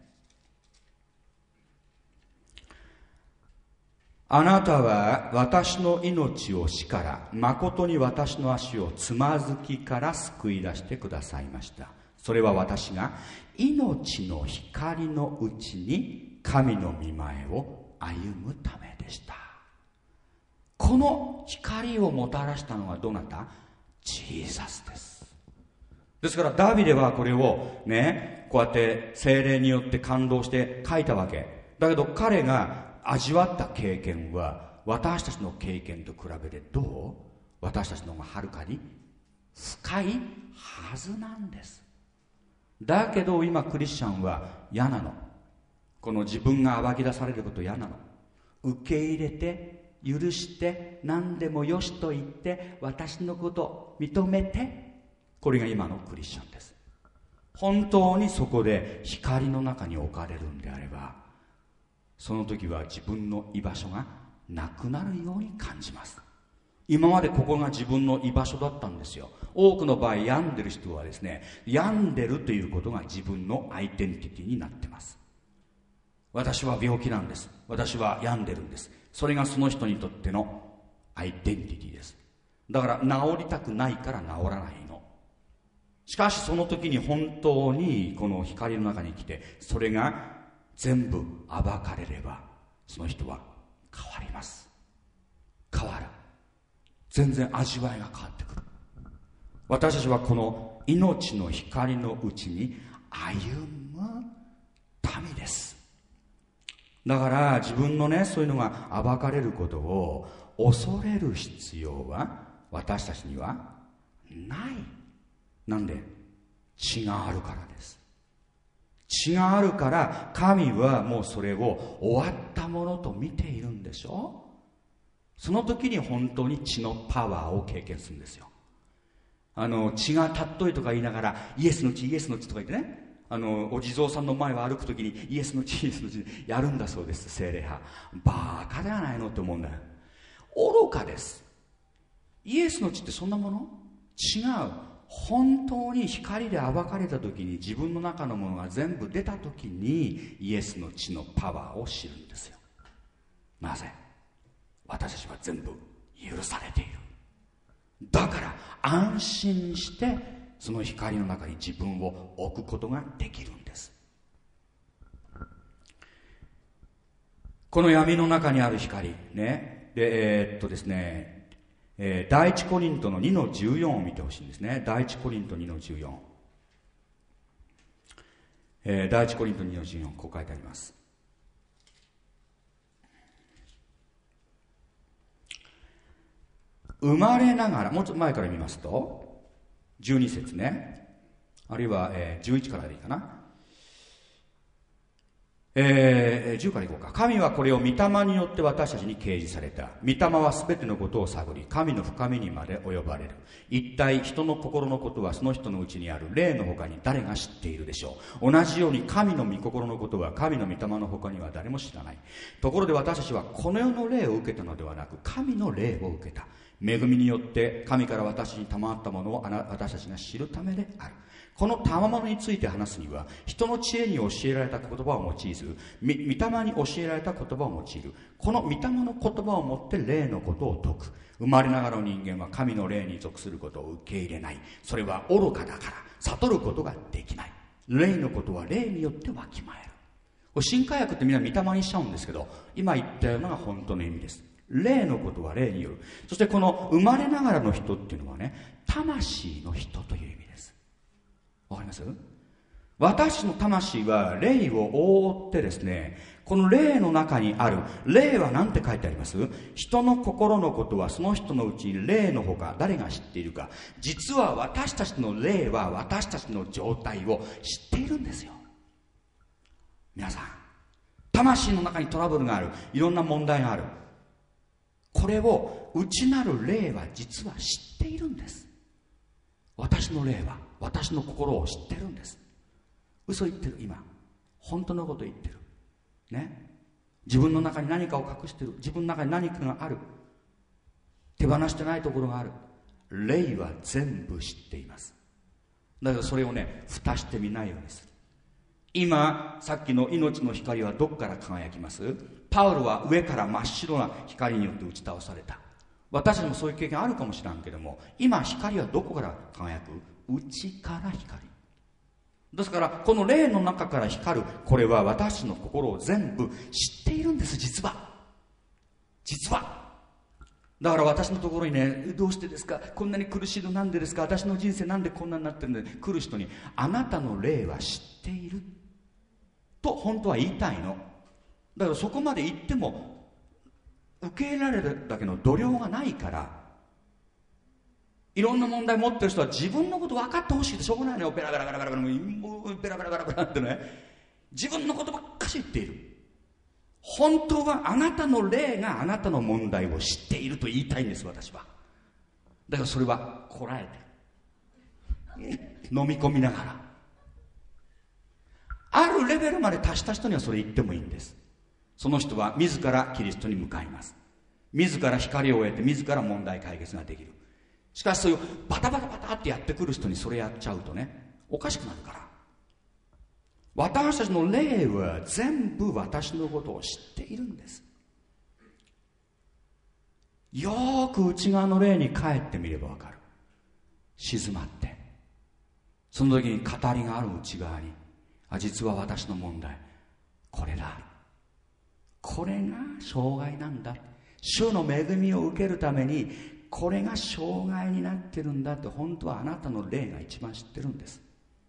Speaker 1: あなたは私の命を死から、誠に私の足をつまずきから救い出してくださいました。それは私が命の光のうちに神の御前を歩むためでした。この光をもたらしたのはどなた？ジーザスです。ですからダビデはこれをね、こうやって聖霊によって感動して書いたわけだけど、彼が味わった経験は私たちの経験と比べてどう？私たちの方がはるかに深いはずなんです。だけど今クリスチャンは嫌なの。この自分が暴き出されること嫌なの。受け入れて許して何でもよしと言って私のことを認めて、これが今のクリスチャンです。本当にそこで光の中に置かれるんであれば、その時は自分の居場所がなくなるように感じます。今までここが自分の居場所だったんですよ。多くの場合病んでる人はですね、病んでるということが自分のアイデンティティになってます。私は病気なんです、私は病んでるんです、それがその人にとってのアイデンティティです。だから治りたくないから治らないの。しかしその時に本当にこの光の中に来て、それが全部暴かれれば、その人は変わります。変わる。全然味わいが変わってくる。私たちはこの命の光のうちに歩む民です。だから自分のね、そういうのが暴かれることを恐れる必要は私たちにはない。なんで？血があるからです。血があるから神はもうそれを終わったものと見ているんでしょ。その時に本当に血のパワーを経験するんですよ。血が尊いとか言いながらイエスの血イエスの血とか言ってね、お地蔵さんの前を歩く時にイエスの血イエスの血やるんだそうです。聖霊派バカではないのって思うんだよ。愚かです。イエスの血ってそんなもの？違う。本当に光で暴かれた時に自分の中のものが全部出た時にイエスの血のパワーを知るんですよ。なぜ？私たちは全部許されている。だから安心してその光の中に自分を置くことができるんです。この闇の中にある光ね、でですね、第一コリントの2の14を見てほしいんですね。第一コリント2の14、第一コリント2の14、こう書いてあります。生まれながら、もうちょっと前から見ますと12節ね、あるいは、11からでいいかな、10からいこうか。神はこれを御霊によって私たちに掲示された。御霊はすべてのことを探り、神の深みにまで及ばれる。一体人の心のことはその人のうちにある霊の他に誰が知っているでしょう。同じように神の御心のことは神の御霊の他には誰も知らない。ところで私たちはこの世の霊を受けたのではなく、神の霊を受けた。恵みによって神から私に賜ったものを私たちが知るためである。この賜物について話すには、人の知恵に教えられた言葉を用いず、御霊に教えられた言葉を用いる。この御霊の言葉をもって霊のことを説く。生まれながらの人間は神の霊に属することを受け入れない。それは愚かだから悟ることができない。霊のことは霊によってわきまえる。新化訳ってみんな御霊にしちゃうんですけど、今言ったようなのが本当の意味です。霊のことは霊による。そしてこの生まれながらの人っていうのはね、魂の人という意味です。わかります？ 私の魂は霊を覆ってですね、この霊の中にある、霊は何て書いてあります？人の心のことはその人のうちに霊のほか誰が知っているか。実は私たちの霊は私たちの状態を知っているんですよ。皆さん、魂の中にトラブルがある、いろんな問題がある。これを内なる霊は実は知っているんです。私の霊は私の心を知ってるんです。嘘言ってる。今本当のこと言ってるね。自分の中に何かを隠してる。自分の中に何かがある。手放してないところがある。霊は全部知っています。だからそれをね、蓋してみないようにする。今さっきの命の光はどこから輝きます？パウロは上から真っ白な光によって打ち倒された。私にもそういう経験あるかもしれんけども、今光はどこから輝く？内から光ですから、この霊の中から光る、これは私の心を全部知っているんです。実はだから私のところにね、どうしてですか、こんなに苦しいのなんでですか、私の人生なんでこんなになってるんで、来る人にあなたの霊は知っていると本当は言いたいの。だからそこまで言っても受け入れられるだけの度量がないから、いろんな問題持ってる人は自分のこと分かってほしいでしょうがないのよ。ペラペラペラペラペラペラペラペラペラってね、自分のことばっかし言っている。本当はあなたの霊があなたの問題を知っていると言いたいんです。私はだからそれはこらえて飲み込みながら、あるレベルまで達した人にはそれ言ってもいいんです。その人は自らキリストに向かいます。自ら光を得て自ら問題解決ができる。しかしそういうバタバタバタってやってくる人にそれやっちゃうとね、おかしくなるから。私たちの霊は全部私のことを知っているんです。よーく内側の霊に帰ってみればわかる。静まってその時に語りがある内側に、実は私の問題これだ、これが障害なんだ、主の恵みを受けるためにこれが障害になってるんだって、本当はあなたの霊が一番知ってるんです。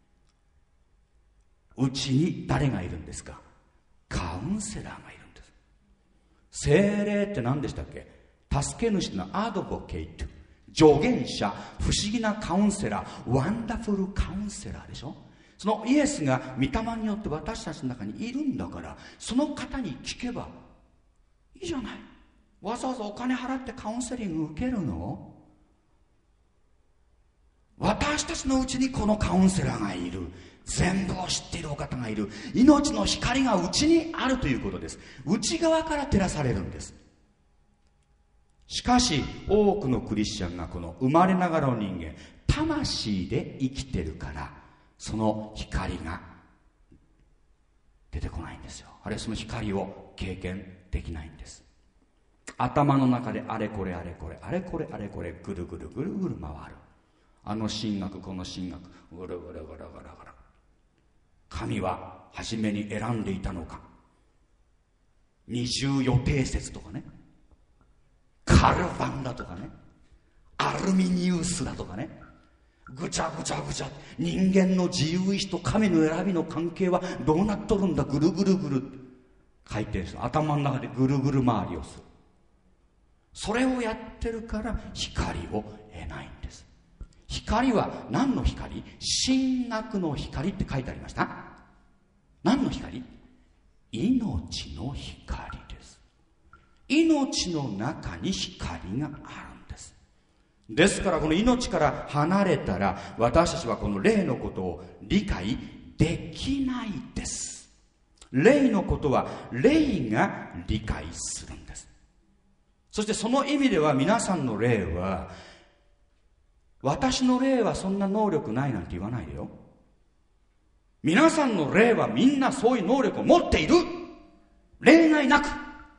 Speaker 1: うちに誰がいるんですか？カウンセラーがいるんです。聖霊って何でしたっけ？助け主のアドボケイト、助言者、不思議なカウンセラー、ワンダフルカウンセラーでしょ。そのイエスが御霊によって私たちの中にいるんだから、その方に聞けばいいじゃない。わざわざお金払ってカウンセリング受けるの？私たちのうちにこのカウンセラーがいる。全部を知っているお方がいる。命の光がうちにあるということです。内側から照らされるんです。しかし多くのクリスチャンがこの生まれながらの人間、魂で生きてるから、その光が出てこないんですよ。あるいはその光を経験できないんです。頭の中であれこれあれこれあれこれあれこれぐるぐるぐるぐる回る。あの神学この神学ぐるぐるぐるぐるぐる。神は初めに選んでいたのか。二重予定説とかね、カルバンだとかね、アルミニウスだとかね、ぐちゃぐちゃぐちゃ。人間の自由意志と神の選びの関係はどうなっとるんだ、ぐるぐるぐる回転する。頭の中でぐるぐる回りをする。それをやってるから光を得ないんです。光は何の光？神学の光って書いてありました。何の光？命の光です。命の中に光があるんです。ですからこの命から離れたら、私たちはこの霊のことを理解できないです。霊のことは霊が理解するんです。そしてその意味では皆さんの霊は、私の霊はそんな能力ないなんて言わないでよ。皆さんの霊はみんなそういう能力を持っている。例外なく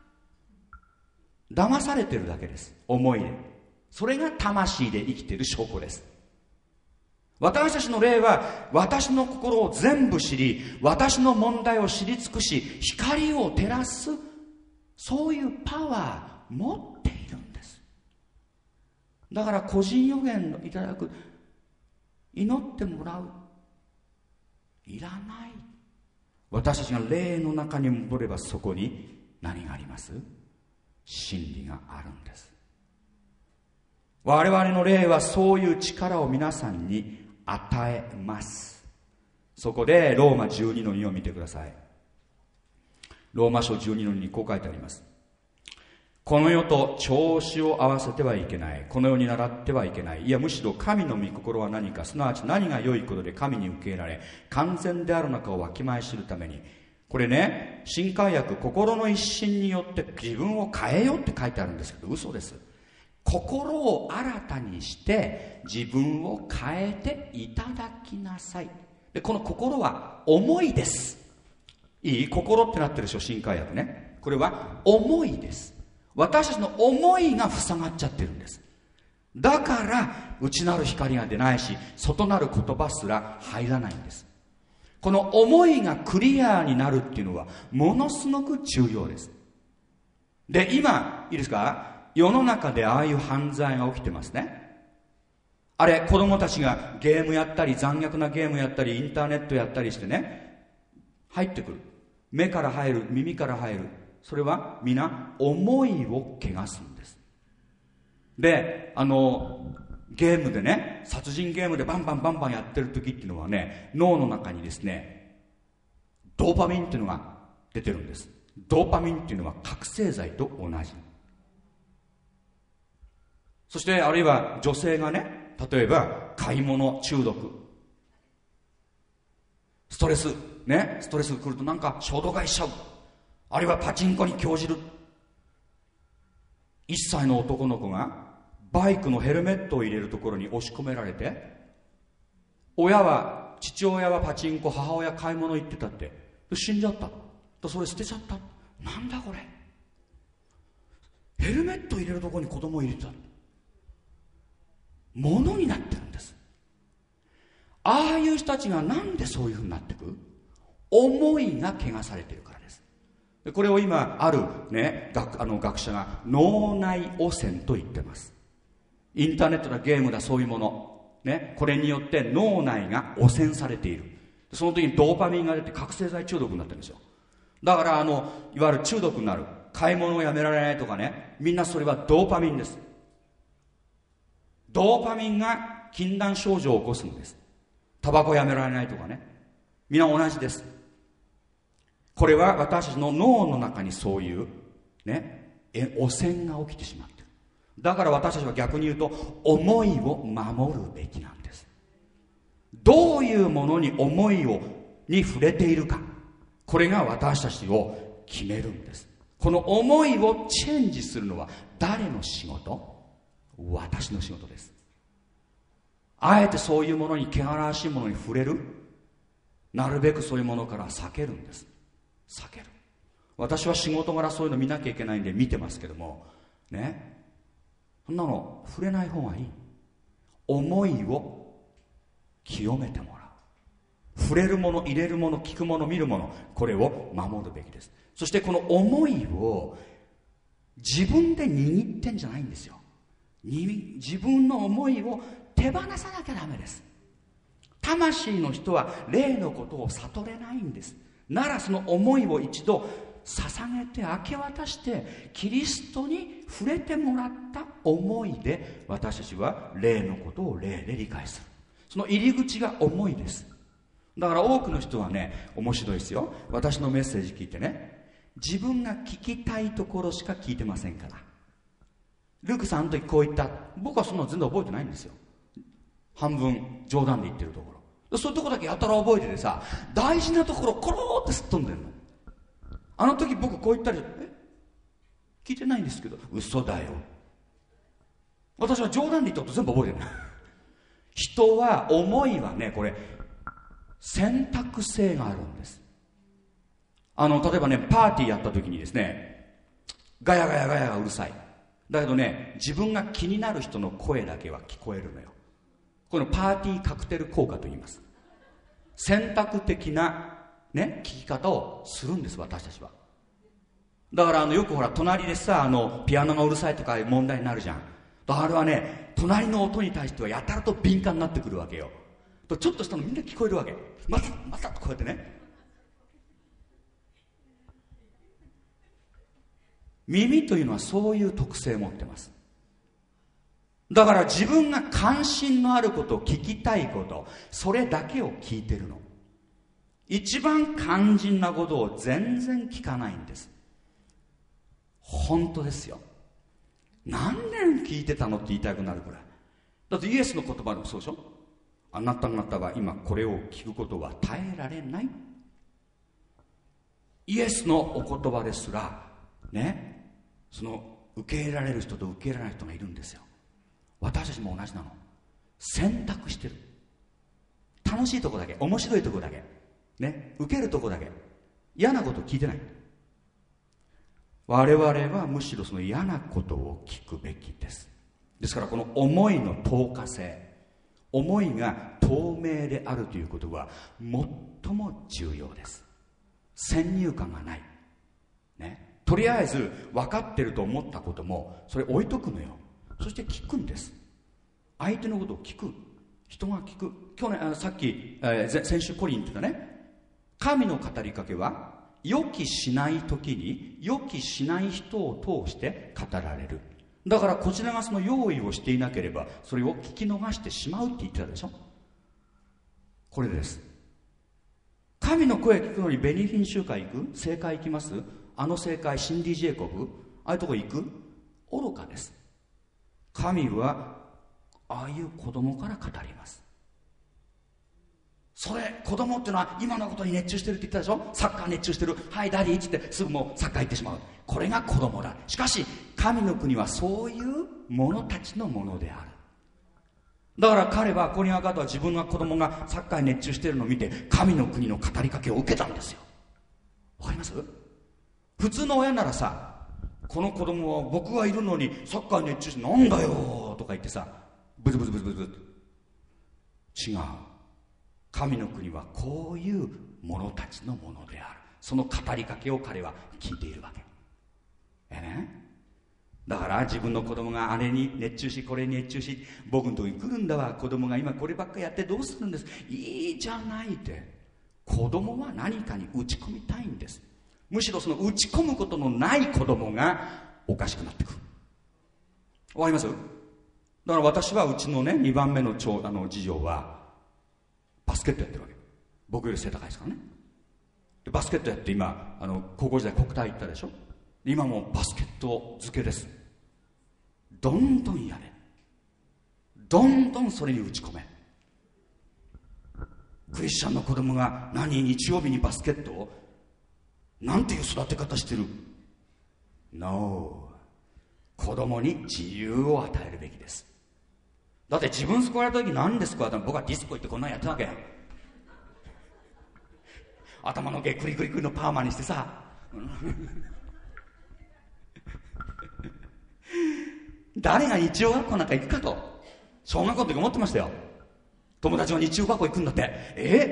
Speaker 1: 騙されてるだけです。思いで。それが魂で生きている証拠です。私たちの霊は私の心を全部知り、私の問題を知り尽くし、光を照らす、そういうパワー持っているんです。だから個人予言いただく、祈ってもらう、 いらない。私たちが霊の中に戻れば、そこに何があります？真理があるんです。我々の霊はそういう力を皆さんに与えます。そこでローマ12の2を見てください。ローマ書12の2にこう書いてあります。この世と調子を合わせてはいけない。この世に倣ってはいけない。いや、むしろ神の御心は何か、すなわち何が良いことで神に受け入れられ完全であるのかをわきまえ知るために。これね、新海訳、心の一心によって自分を変えようって書いてあるんですけど、嘘です。心を新たにして自分を変えていただきなさい。で、この心は思いです。いい？心ってなってるでしょ、新海訳ね。これは思いです。私たちの思いが塞がっちゃってるんです。だから内なる光が出ないし、外なる言葉すら入らないんです。この思いがクリアになるっていうのはものすごく重要です。で、今いいですか、世の中でああいう犯罪が起きてますね。あれ、子供たちがゲームやったり、残虐なゲームやったり、インターネットやったりしてね、入ってくる。目から入る、耳から入る。それは皆思いを汚すんです。で、ゲームでね、殺人ゲームでバンバンやってる時っていうのはね、脳の中にですね、ドーパミンっていうのが出てるんです。ドーパミンっていうのは覚醒剤と同じ。そしてあるいは女性がね、例えば買い物中毒、ストレスが来るとなんか衝動買いしちゃう、あるいはパチンコに興じる。1歳の男の子がバイクのヘルメットを入れるところに押し込められて、父親はパチンコ、母親買い物行ってたって、死んじゃった。それ捨てちゃった。なんだこれ、ヘルメット入れるところに子供を入れてた。ものになってるんです。ああいう人たちがなんでそういうふうになってくる？思いが汚されているからです。でこれを今ある、ね、学者が脳内汚染と言ってます。インターネットだゲームだそういうもの、ね、これによって脳内が汚染されている。その時にドーパミンが出て覚醒剤中毒になってるんですよ。だからいわゆる中毒になる、買い物をやめられないとかね、みんなそれはドーパミンです。ドーパミンが禁断症状を起こすんです。タバコやめられないとかね、みんな同じです。これは私たちの脳の中にそういうね、汚染が起きてしまっている。だから私たちは逆に言うと思いを守るべきなんです。どういうものに思いに触れているか、これが私たちを決めるんです。この思いをチェンジするのは誰の仕事？私の仕事です。あえてそういうものに、汚らわしいものに触れる、なるべくそういうものから避けるんです。避ける。私は仕事柄そういうの見なきゃいけないんで見てますけどもね、そんなの触れない方がいい。思いを清めてもらう。触れるもの、入れるもの、聞くもの、見るもの、これを守るべきです。そしてこの思いを自分で握ってんじゃないんですよ。自分の思いを手放さなきゃダメです。魂の人は霊のことを悟れないんです。ならその思いを一度捧げて明け渡して、キリストに触れてもらった思いで私たちは霊のことを霊で理解する。その入り口が思いです。だから多くの人はね、面白いですよ。私のメッセージ聞いてね、自分が聞きたいところしか聞いてませんから。ルークさんあの時こう言った。僕はそんなの全然覚えてないんですよ。半分冗談で言ってるところ。そういうところだけやたら覚えててさ、大事なところコローってすっ飛んでるの。あの時僕こう言ったり、聞いてないんですけど、嘘だよ。私は冗談で言ったこと全部覚えてない。人は、思いはね、これ選択性があるんです。例えばね、パーティーやった時にですね、ガヤガヤガヤがうるさい。だけどね、自分が気になる人の声だけは聞こえるのよ。このパーティーカクテル効果と言います。選択的なね、聞き方をするんです、私たちは。だからよくほら隣でさ、ピアノがうるさいとか問題になるじゃん。あれはね、隣の音に対してはやたらと敏感になってくるわけよ。 とちょっとしたのみんな聞こえるわけ。またまたとこうやってね。耳というのはそういう特性を持ってます。だから自分が関心のあることを聞きたいこと、それだけを聞いてるの。一番肝心なことを全然聞かないんです。本当ですよ。何年聞いてたのって言いたくなるくらい。だってイエスの言葉でもそうでしょ。あなた方は今これを聞くことは耐えられない。イエスのお言葉ですらね、その受け入れられる人と受け入れられない人がいるんですよ。私たちも同じなの。選択してる。楽しいとこだけ、面白いとこだけね、受けるとこだけ、嫌なこと聞いてない。我々はむしろその嫌なことを聞くべきです。ですからこの思いの透過性、思いが透明であるということは最も重要です。先入観がないね。とりあえず分かってると思ったこともそれ置いとくのよ。そして聞くんです。相手のことを聞く。人が聞く。さっき、先週コリン言ってたね、神の語りかけは予期しない時に予期しない人を通して語られる。だからこちらがその用意をしていなければそれを聞き逃してしまうって言ってたでしょ。これです。神の声聞くのにベニフィン集会行く？聖会行きます？あの聖会シンディ・ジェイコブ、ああいうとこ行く？愚かです。神はああいう子供から語ります。それ子供っていうのは今のことに熱中してるって言ったでしょ。サッカー熱中してる、はいダディって言ってすぐもうサッカー行ってしまう。これが子供だ。しかし神の国はそういう者たちのものである。だから彼はコリン・アカートは自分の子供がサッカーに熱中しているのを見て神の国の語りかけを受けたんですよ。わかります？普通の親ならさ、この子供は僕がいるのにサッカーに熱中してなんだよとか言ってさ、ブツブツブツブツ。違う。神の国はこういう者たちのものである。その語りかけを彼は聞いているわけ。だから自分の子供があれに熱中しこれに熱中し、僕のとこに来るんだわ、子供が今こればっかやってどうするんです。いいじゃないって。子供は何かに打ち込みたいんです。むしろその打ち込むことのない子供がおかしくなってくる。わかります？だから私はうちのね2番目の次女はバスケットやってるわけ。僕より背高いですからね。でバスケットやって今高校時代国体行ったでしょ。今もバスケット漬けです。どんどんやれ、どんどんそれに打ち込め。クリスチャンの子供が日曜日にバスケットをなんていう育て方してる。 No、 子供に自由を与えるべきです。だって自分救われた時何で救われたの？僕はディスコ行ってこんなんやってたわけやん。頭の毛クリクリクリのパーマにしてさ誰が日曜学校なんか行くかと小学校の時思ってましたよ。友達は日曜学校行くんだって。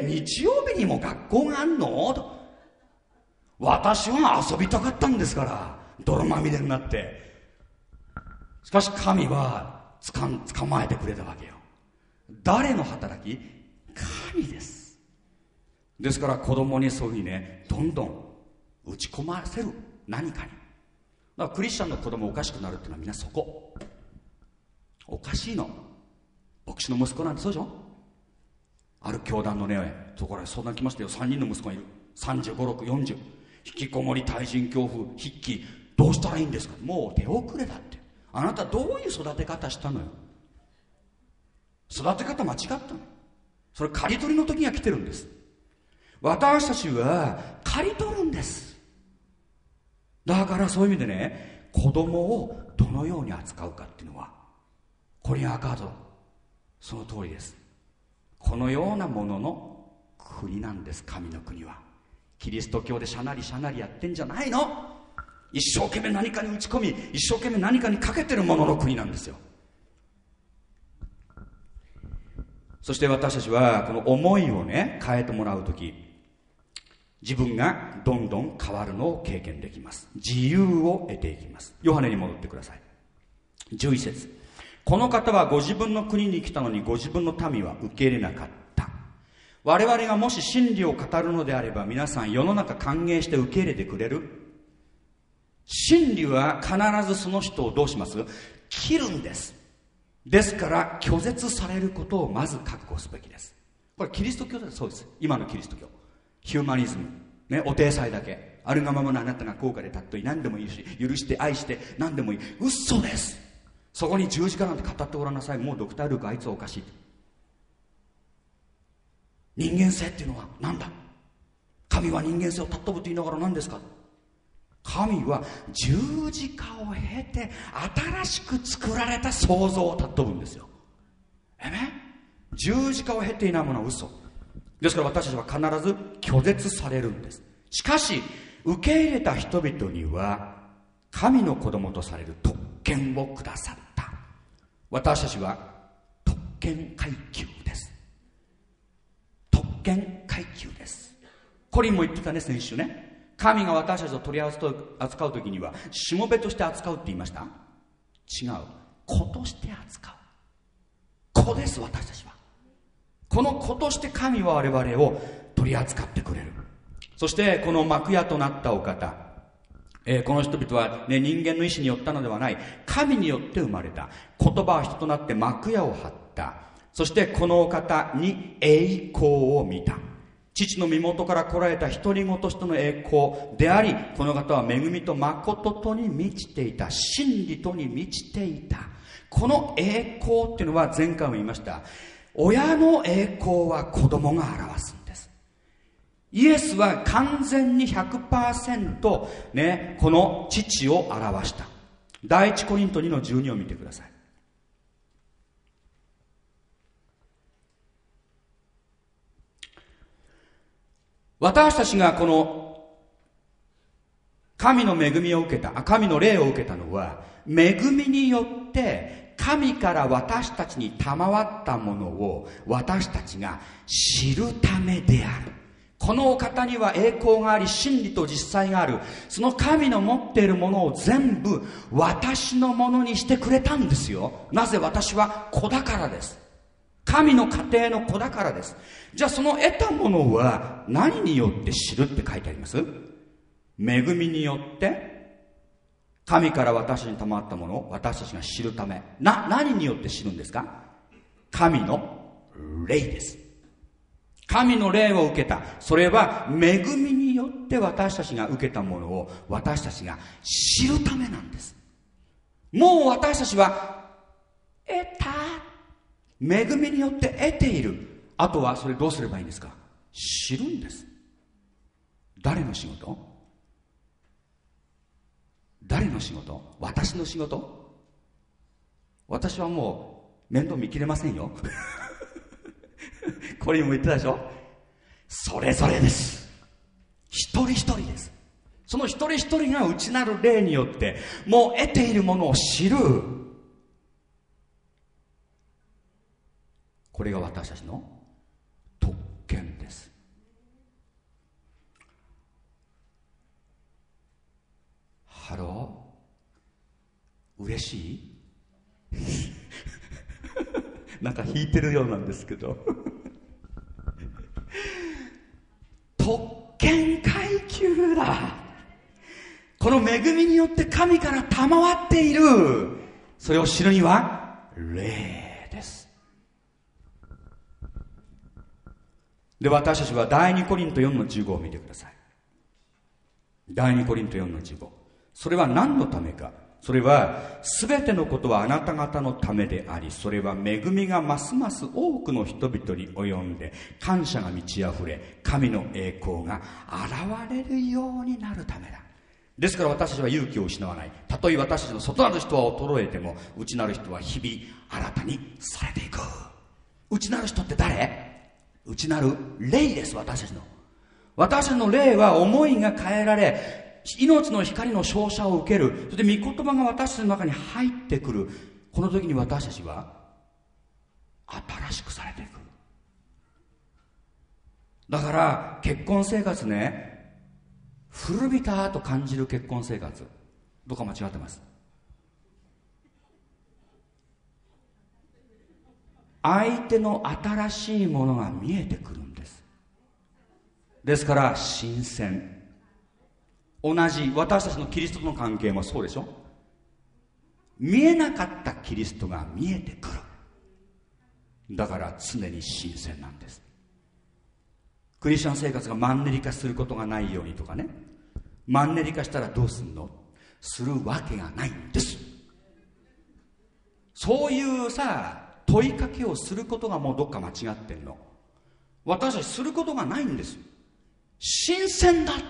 Speaker 1: 日曜日にも学校があんのと。私は遊びたかったんですから、泥まみれになって。しかし神は捕まえてくれたわけよ。誰の働き？神です。ですから子供にそういうふうにね、どんどん打ち込ませる。何かに。だからクリスチャンの子供おかしくなるっていうのはみんなそこ。おかしいの。牧師の息子なんてそうでしょ。ある教団のね、そこから相談来ましたよ。3人の息子がいる。35、6、40。引きこもり、対人恐怖、筆記。どうしたらいいんですか？もう手遅れだって。あなたどういう育て方したのよ。育て方間違ったの。それ刈り取りの時が来てるんです。私たちは刈り取るんです。だからそういう意味でね、子供をどのように扱うかっていうのはコリン・アカートその通りです。このようなものの国なんです。神の国は。キリスト教でしゃなりしゃなりやってんじゃないの。一生懸命何かに打ち込み、一生懸命何かにかけてるものの国なんですよ。そして私たちはこの思いをね変えてもらうとき、自分がどんどん変わるのを経験できます。自由を得ていきます。ヨハネに戻ってください。11節、この方はご自分の国に来たのにご自分の民は受け入れなかった。 我々がもし真理を語るのであれば、皆さん世の中歓迎して受け入れてくれる？真理は必ずその人をどうします？切るんです。ですから拒絶されることをまず覚悟すべきです。これキリスト教だとそうです。今のキリスト教、ヒューマニズム、ね、お体裁だけ、あるがままのあなたが高価で尊い、何でもいいし、許して愛して何でもいい。嘘です。そこに十字架なんて語ってごらんなさい。もうドクター・ルーク、あいつはおかしい。人間性っていうのは何だ？神は人間性を尊ぶと言いながら何ですか？神は十字架を経て新しく作られた創造を尊ぶんですよ。十字架を経ていないものは嘘ですから、私たちは必ず拒絶されるんです。しかし受け入れた人々には神の子供とされる特権をくださった。私たちは特権階級です。特権階級です。コリンも言ってたね、先週ね。神が私たちを取り扱うときにはしもべとして扱うって言いました？違う、子として扱う。子です。私たちはこの子として神は我々を取り扱ってくれる。そしてこの幕屋となったお方、この人々は、ね、人間の意志によったのではない、神によって生まれた。言葉は人となって幕屋を張った。そしてこのお方に栄光を見た。父の身元から来られた独り子としての栄光であり、この方は恵みと誠とに満ちていた。真理とに満ちていた。この栄光っていうのは前回も言いました、親の栄光は子供が表すんです。イエスは完全に 100%、ね、この父を表した。第一コリント2の12を見てください。私たちがこの神の恵みを受けた、神の霊を受けたのは、恵みによって神から私たちに賜ったものを私たちが知るためである。このお方には栄光があり、真理と実際がある。その神の持っているものを全部私のものにしてくれたんですよ。なぜ？私は子だからです。神の家庭の子だからです。じゃあその得たものは何によって知るって書いてあります？恵みによって神から私に賜ったものを私たちが知るため。何によって知るんですか？神の霊です。神の霊を受けた。それは恵みによって私たちが受けたものを私たちが知るためなんです。もう私たちは得た、恵みによって得ている。あとはそれどうすればいいんですか？知るんです。誰の仕事？誰の仕事？私の仕事？私はもう面倒見きれませんよこれにも言ってたでしょ。それぞれです。一人一人です。その一人一人が内なる霊によってもう得ているものを知る。これが私たちの特権です。ハロー、嬉しいなんか弾いてるようなんですけど特権階級だ。この恵みによって神から賜っている。それを知るには霊です。で、私たちは第2コリント4の15を見てください。第2コリント4の15。それは何のためか。それは全てのことはあなた方のためであり、それは恵みがますます多くの人々に及んで感謝が満ち溢れ、神の栄光が現れるようになるためだ。ですから私たちは勇気を失わない。たとえ私たちの外なる人は衰えても、内なる人は日々新たにされていく。内なる人って誰？内なる霊です。私たちの霊は思いが変えられ、命の光の照射を受ける。そして御言葉が私たちの中に入ってくる。この時に私たちは新しくされていく。だから結婚生活ね、古びたと感じる結婚生活、どっか間違ってます。相手の新しいものが見えてくるんです。 ですから新鮮。同じ私たちのキリストとの関係もそうでしょ。見えなかったキリストが見えてくる。だから常に新鮮なんです。クリスチャン生活がマンネリ化することがないようにとかね、マンネリ化したらどうすんの？するわけがないんです。そういうさ、問いかけをすることがもうどっか間違ってんの。私たちすることがないんです。新鮮だ。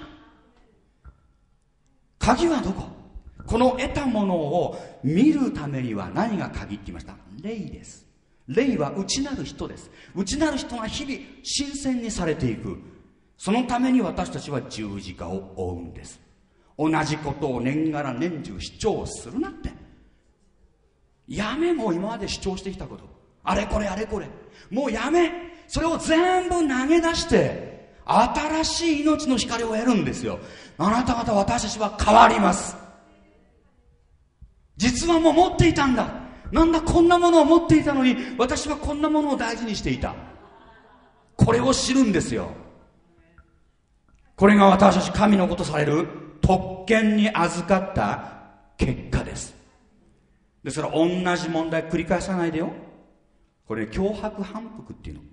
Speaker 1: 鍵はどこ？この得たものを見るためには何が鍵って言いました？霊です。霊は内なる人です。内なる人が日々新鮮にされていく。そのために私たちは十字架を追うんです。同じことを年がら年中主張するなって。やめ、もう今まで主張してきたこと。あれこれあれこれ。もうやめ。それを全部投げ出して、新しい命の光を得るんですよ。あなた方、私たちは変わります。実はもう持っていたんだ。なんだこんなものを持っていたのに、私はこんなものを大事にしていた。これを知るんですよ。これが私たち神の子とされる特権に預かった結果です。ですから同じ問題繰り返さないでよ。これ、脅迫反復っていうの。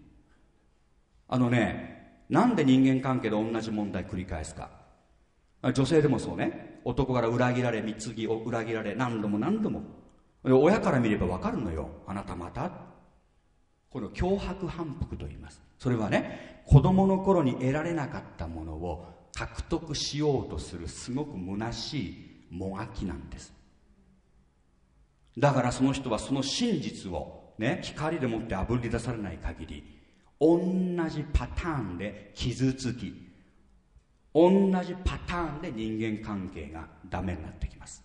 Speaker 1: なんで人間関係で同じ問題繰り返すか。女性でもそうね。男から裏切られ、貢ぎを裏切られ、何度も何度も。親から見ればわかるのよ。あなたまた。これを脅迫反復と言います。それはね、子供の頃に得られなかったものを獲得しようとするすごく虚しいもがきなんです。だからその人はその真実をね、光でもってあぶり出されない限り、同じパターンで傷つき、同じパターンで人間関係がダメになってきます。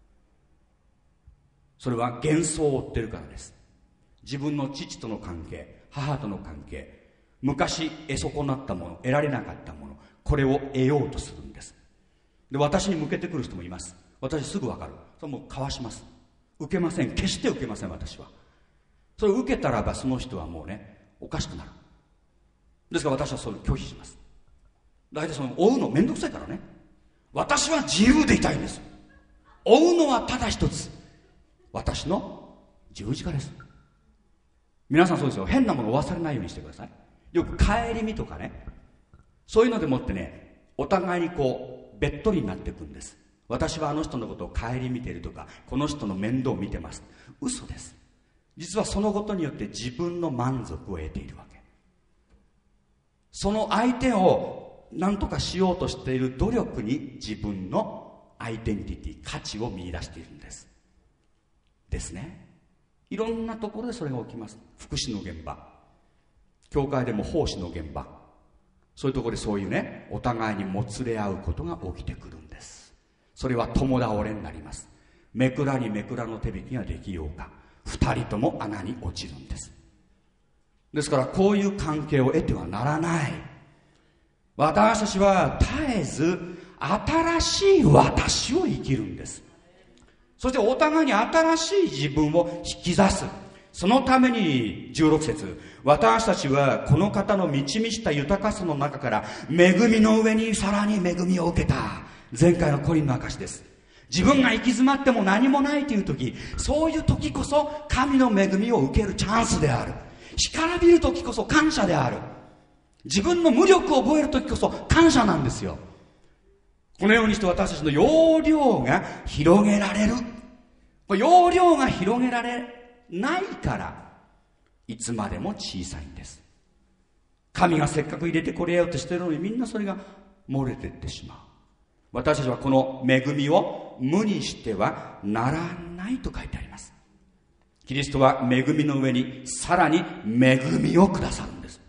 Speaker 1: それは幻想を追ってるからです。自分の父との関係、母との関係、昔得損なったもの、得られなかったもの、これを得ようとするんです。で、私に向けてくる人もいます。私すぐわかる。それもうかわします。受けません。決して受けません、私は。それを受けたらばその人はもうね、おかしくなる。ですから私はそれを拒否します。大体その追うのめんどくさいからね。私は自由でいたいんです。追うのはただ一つ、私の十字架です。皆さんそうですよ。変なものを忘れないようにしてください。よく顧みとかね、そういうのでもってね、お互いにこうべっとりになっていくんです。私はあの人のことを顧みているとか、この人の面倒を見てます。嘘です。実はそのことによって自分の満足を得ているわけ。その相手を何とかしようとしている努力に自分のアイデンティティ、価値を見出しているんですね。いろんなところでそれが起きます。福祉の現場、教会でも奉仕の現場、そういうところでそういうね、お互いにもつれ合うことが起きてくるんです。それは共倒れになります。めくらにめくらの手引きができようか、二人とも穴に落ちるんです。ですからこういう関係を得てはならない。私たちは絶えず新しい私を生きるんです。そしてお互いに新しい自分を引き出す。そのために16節、私たちはこの方の満ち満ちた豊かさの中から恵みの上にさらに恵みを受けた。前回のコリンの証です。自分が行き詰まっても何もないという時、そういう時こそ神の恵みを受けるチャンスである。干からびる時こそ感謝である。自分の無力を覚える時こそ感謝なんですよ。このようにして私たちの容量が広げられる。容量が広げられないからいつまでも小さいんです。神がせっかく入れてこれようとしているのに、みんなそれが漏れていってしまう。私たちはこの恵みを無にしてはならないと書いてあります。キリストは恵みの上にさらに恵みをくださるんです。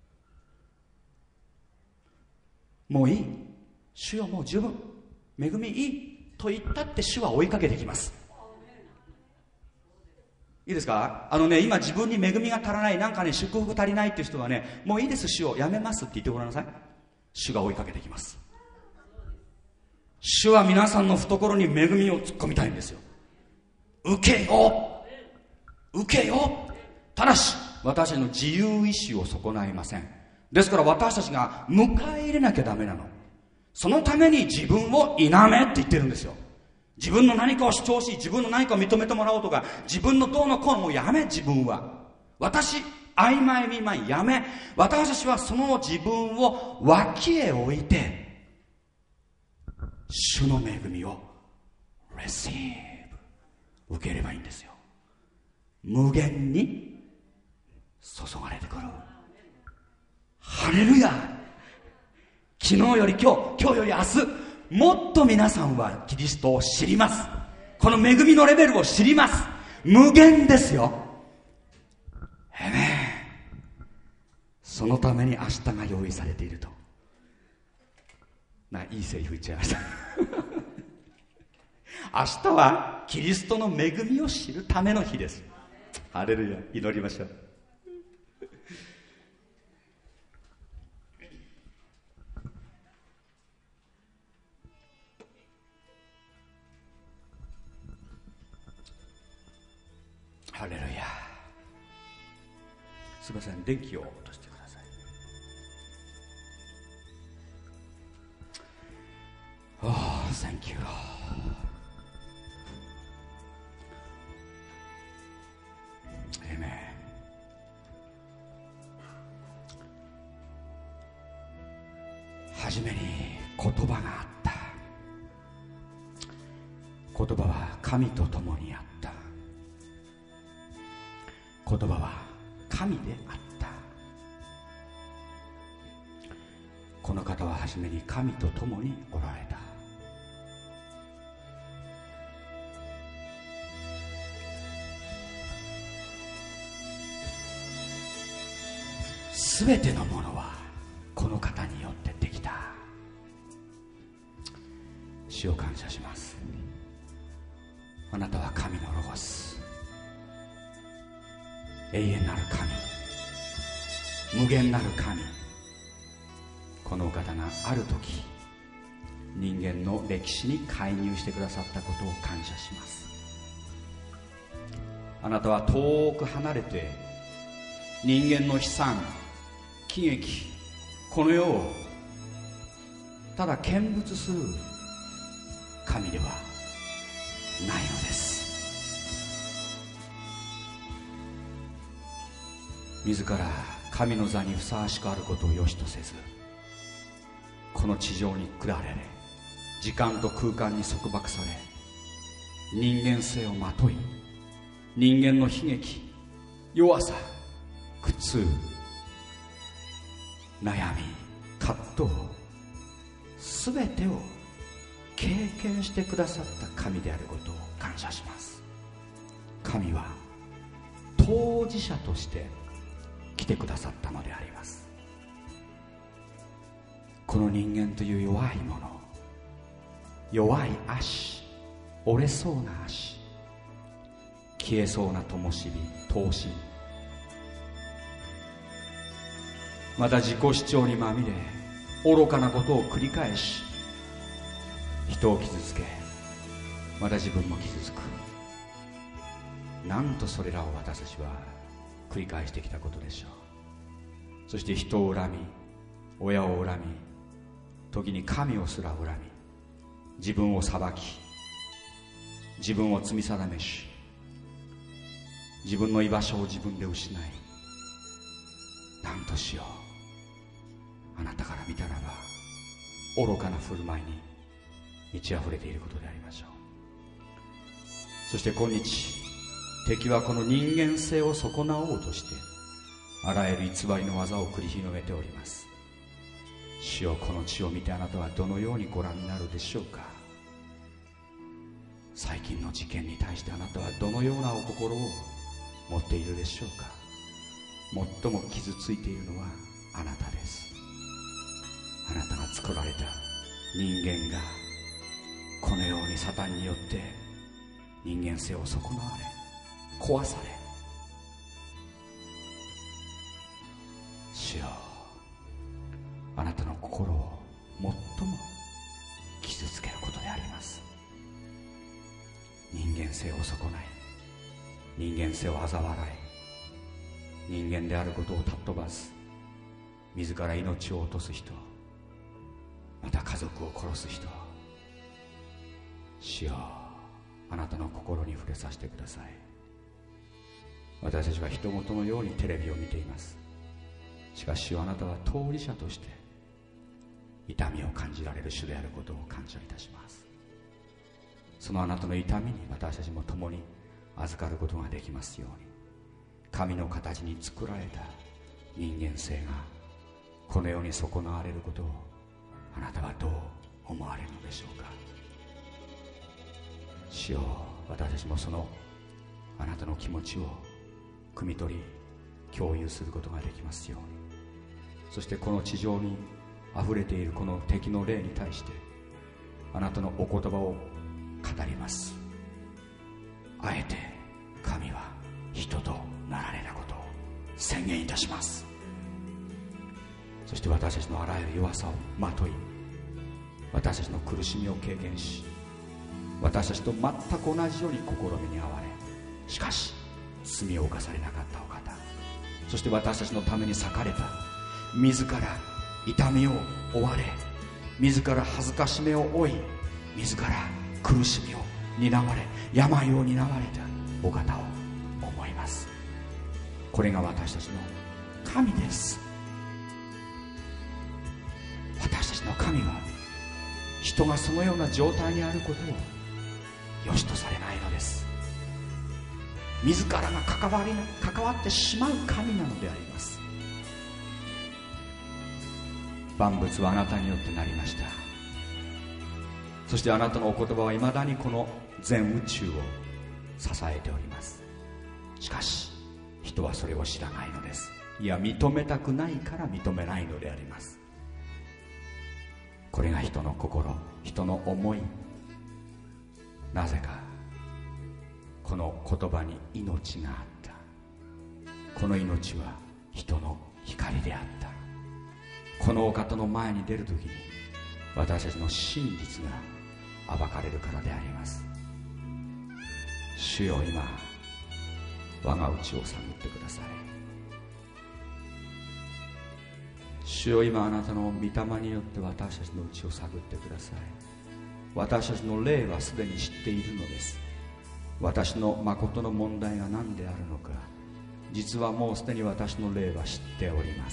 Speaker 1: もういい、主よもう十分、恵みいいと言ったって主は追いかけてきます。いいですか？今自分に恵みが足らない、なんかね祝福足りないっていう人はね、もういいです主をやめますって言ってごらんなさい。主が追いかけてきます。主は皆さんの懐に恵みを突っ込みたいんですよ。受けよう、受けよう。ただし私の自由意志を損ないません。 ですから私たちが迎え入れなきゃダメなの。そのために自分を否めって言ってるんですよ。自分の何かを主張し、自分の何かを認めてもらおうとか、自分のどうのこうのもうやめ。自分は私曖昧未満やめ。私たちはその自分を脇へ置いて、主の恵みを receive 受ければいいんですよ。無限に注がれてくる。ハレルヤ。昨日より今日より明日、もっと皆さんはキリストを知ります。この恵みのレベルを知ります。無限ですよ。そのために明日が用意されていると。いいセリフ言っちゃいました明日はキリストの恵みを知るための日です。ハレルヤ。祈りましょう。ハレルヤ。すみません、電気を落としてください。Oh, thank you. はじめに言葉があった。言葉は神と共にあった。言葉は神であった。この方ははじめに神と共におられた。すべてのものはこの方によってできた。主を感謝します。あなたは神のロゴス、永遠なる神、無限なる神。このお方がある時人間の歴史に介入してくださったことを感謝します。あなたは遠く離れて人間の悲惨、喜劇、この世をただ見物する神ではないのです。自ら神の座にふさわしくあることを良しとせず、この地上に下られ、時間と空間に束縛され、人間性をまとい、人間の悲劇、弱さ、苦痛、悩み、葛藤、すべてを経験してくださった神であることを感謝します。神は当事者として来てくださったのであります。この人間という弱いもの、弱い足、折れそうな足、消えそうな灯火、闘身、また自己主張にまみれ愚かなことを繰り返し、人を傷つけ、また自分も傷つく。なんとそれらを私たちは繰り返してきたことでしょう。そして人を恨み、親を恨み、時に神をすら恨み、自分を裁き、自分を罪定めし、自分の居場所を自分で失い、なんとしよう、あなたから見たらば愚かな振る舞いに満ち溢れていることでありましょう。そして今日、敵はこの人間性を損なおうとしてあらゆる偽りの技を繰り広げております。主よ、この地を見てあなたはどのようにご覧になるでしょうか。最近の事件に対してあなたはどのようなお心を持っているでしょうか。最も傷ついているのはあなたです。あなたが作られた人間がこのようにサタンによって人間性を損なわれ、壊され、主よ、あなたの心を最も傷つけることであります。人間性を損ない、人間性を嘲笑い、人間であることを尊ばず、 自ら命を落とす人、また家族を殺す人、主よ、あなたの心に触れさせてください。私たちは人事のようにテレビを見ています。しかし主よ、あなたは当事者として痛みを感じられる主であることを感謝いたします。そのあなたの痛みに私たちも共に預かることができますように、神の形に作られた人間性がこの世に損なわれることをあなたはどう思われるのでしょうか。主よ、私たちもそのあなたの気持ちを汲み取り共有することができますように、そしてこの地上にあふれているこの敵の霊に対してあなたのお言葉を語ります。あえて神は人となられたことを宣言いたします。そして私たちのあらゆる弱さをまとい、私たちの苦しみを経験し、私たちと全く同じように試みに遭われ、しかし罪を犯されなかったお方、そして私たちのために裂かれた、自ら痛みを負われ、自ら恥ずかしめを負い、自ら苦しみを担われ、病を担われたお方を思います。これが私たちの神です。私たちの神は人がそのような状態にあることを良しとされないのです。自らが関わってしまう神なのであります。万物はあなたによってなりました。そしてあなたのお言葉はいまだにこの全宇宙を支えております。しかし人はそれを知らないのです。いや、認めたくないから認めないのであります。これが人の心、人の思い。なぜかこの言葉に命があった。この命は人の光であった。このお方の前に出るときに私たちの真実が暴かれるからであります。主よ、今我が内を探ってください。主よ、今あなたの御霊によって私たちの内を探ってください。私たちの霊はすでに知っているのです。私の誠の問題が何であるのか、実はもうすでに私の霊は知っております。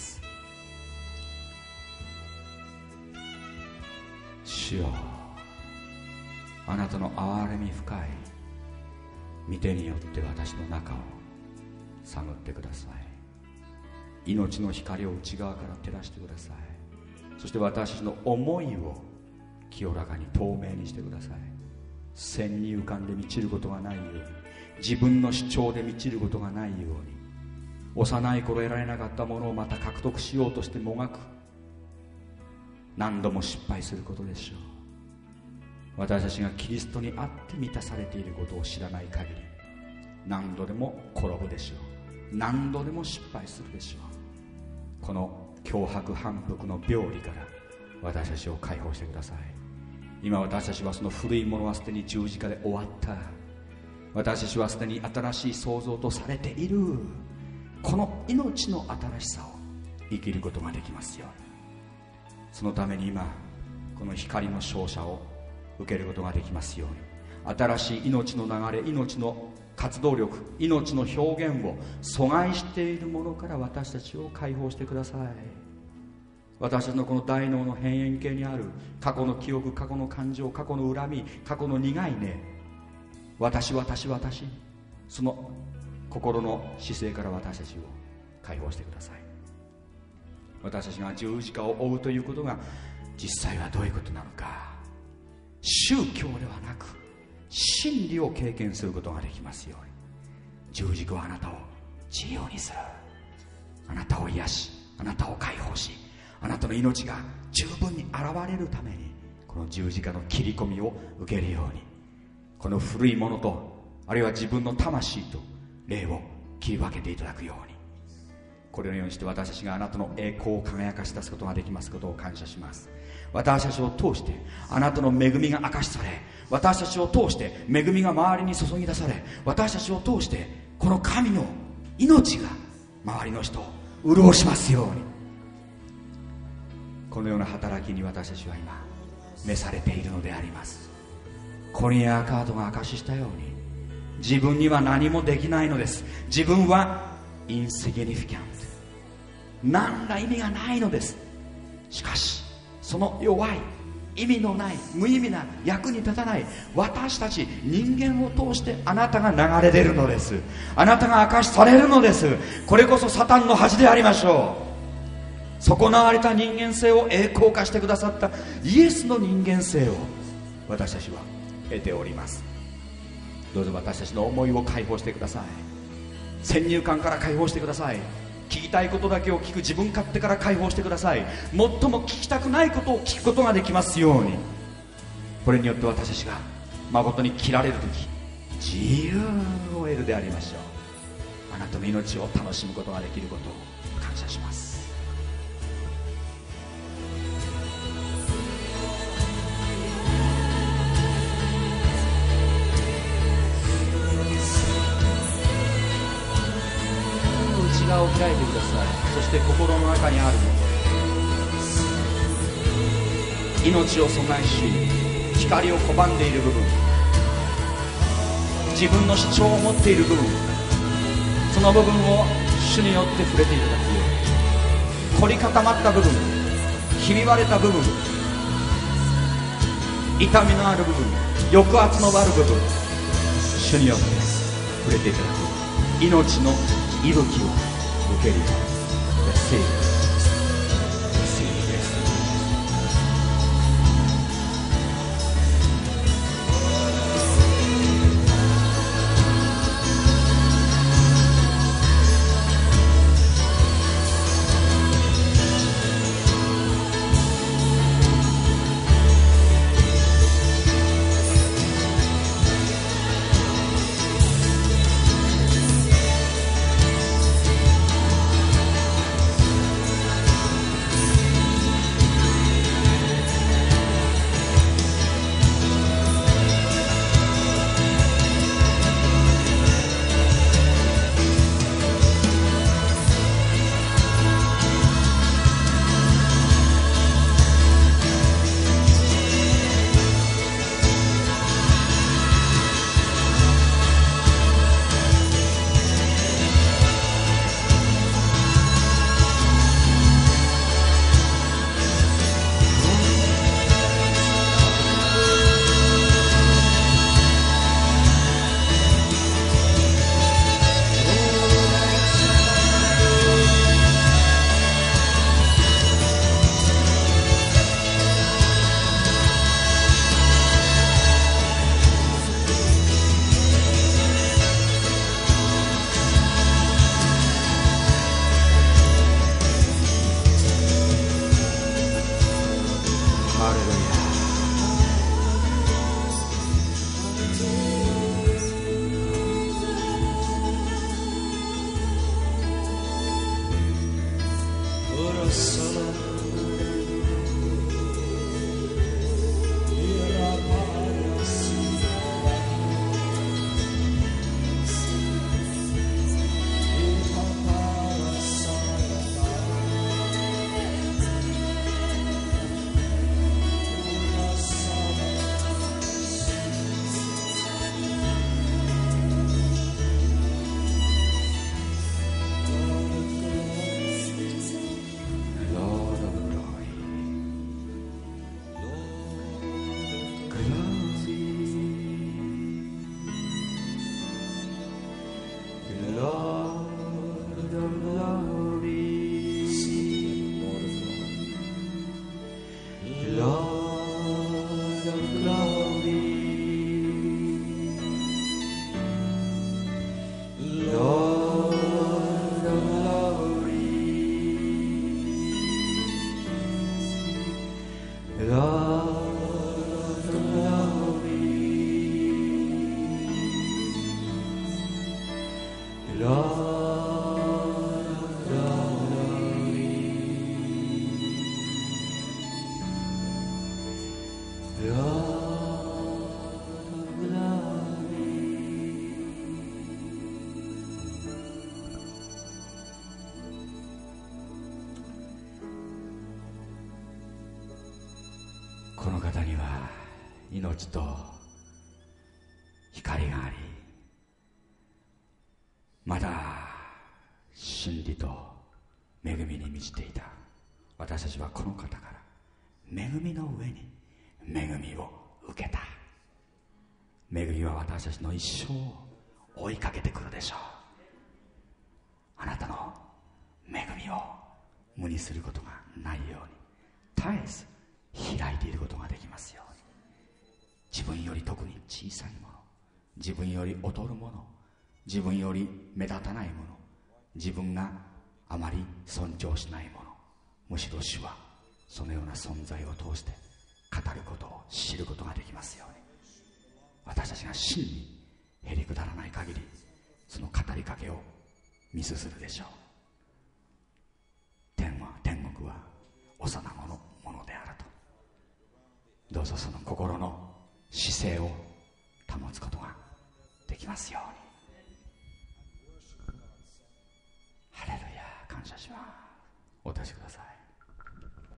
Speaker 1: 主よ、あなたの憐れみ深い御手によって私の中を探ってください。命の光を内側から照らしてください。そして私たちの思いを清らかに透明にしてください。線に浮かんで満ちることがないように、自分の主張で満ちることがないように、幼い頃得られなかったものをまた獲得しようとしてもがく、何度も失敗することでしょう。私たちがキリストにあって満たされていることを知らない限り、何度でも転ぶでしょう。何度でも失敗するでしょう。この脅迫反復の病理から私たちを解放してください。今私たちはその古いものはすでに十字架で終わった。私たちはすでに新しい創造とされている。この命の新しさを生きることができますように。そのために今この光の照射を受けることができますように、新しい命の流れ、命の活動力、命の表現を阻害しているものから私たちを解放してください。私たちのこの大脳の辺縁系にある過去の記憶、過去の感情、過去の恨み、過去の苦いね、私、その心の姿勢から私たちを解放してください。私たちが十字架を追うということが実際はどういうことなのか、宗教ではなく真理を経験することができますように。十字架はあなたを自由にする、あなたを癒し、あなたを解放し、あなたの命が十分に現れるためにこの十字架の切り込みを受けるように、この古いものと、あるいは自分の魂と霊を切り分けていただくように、これのようにして私たちがあなたの栄光を輝かし出すことができますことを感謝します。私たちを通してあなたの恵みが明かしされ、私たちを通して恵みが周りに注ぎ出され、私たちを通してこの神の命が周りの人を潤しますように。 このような働きに私たちは今召されているのであります。コリン・アーカードが証ししたように、自分には何もできないのです。自分はインシグニフィキャント、何ら意味がないのです。しかしその弱い、意味のない、無意味な、役に立たない私たち人間を通してあなたが流れ出るのです。あなたが明かしされるのです。これこそサタンの恥でありましょう。損なわれた人間性を栄光化してくださったイエスの人間性を私たちは得ております。どうぞ私たちの思いを解放してください。先入観から解放してください。聞きたいことだけを聞く自分勝手から解放してください。最も聞きたくないことを聞くことができますように。これによって私たちが誠に切られる時、自由を得るでありましょう。あなたの命を楽しむことができることを感謝します。内側を開いてください。そして心の中にあるもの、命を阻害し光を拒んでいる部分、自分の主張を持っている部分、その部分を主によって触れていただくように、凝り固まった部分、ひび割れた部分、痛みのある部分、抑圧のある部分、主によって触れていただく命の息吹を受けるように。 たには命と光があり、まだ真理と恵みに満ちていた。私たちはこの方から恵みの上に恵みを受けた。恵みは私たちの一生を追いかけてくるでしょう。あなたの恵みを無にすることがないように、絶えず開いていることができますように。自分より特に小さいもの、自分より劣るもの、自分より目立たないもの、自分があまり尊重しないもの、むしろ主はそのような存在を通して語ることを知ることができますように。私たちが真にへりくだらない限り、その語りかけをミスするでしょう。天国は幼子のものであると。どうぞその心の姿勢を保つことができますように。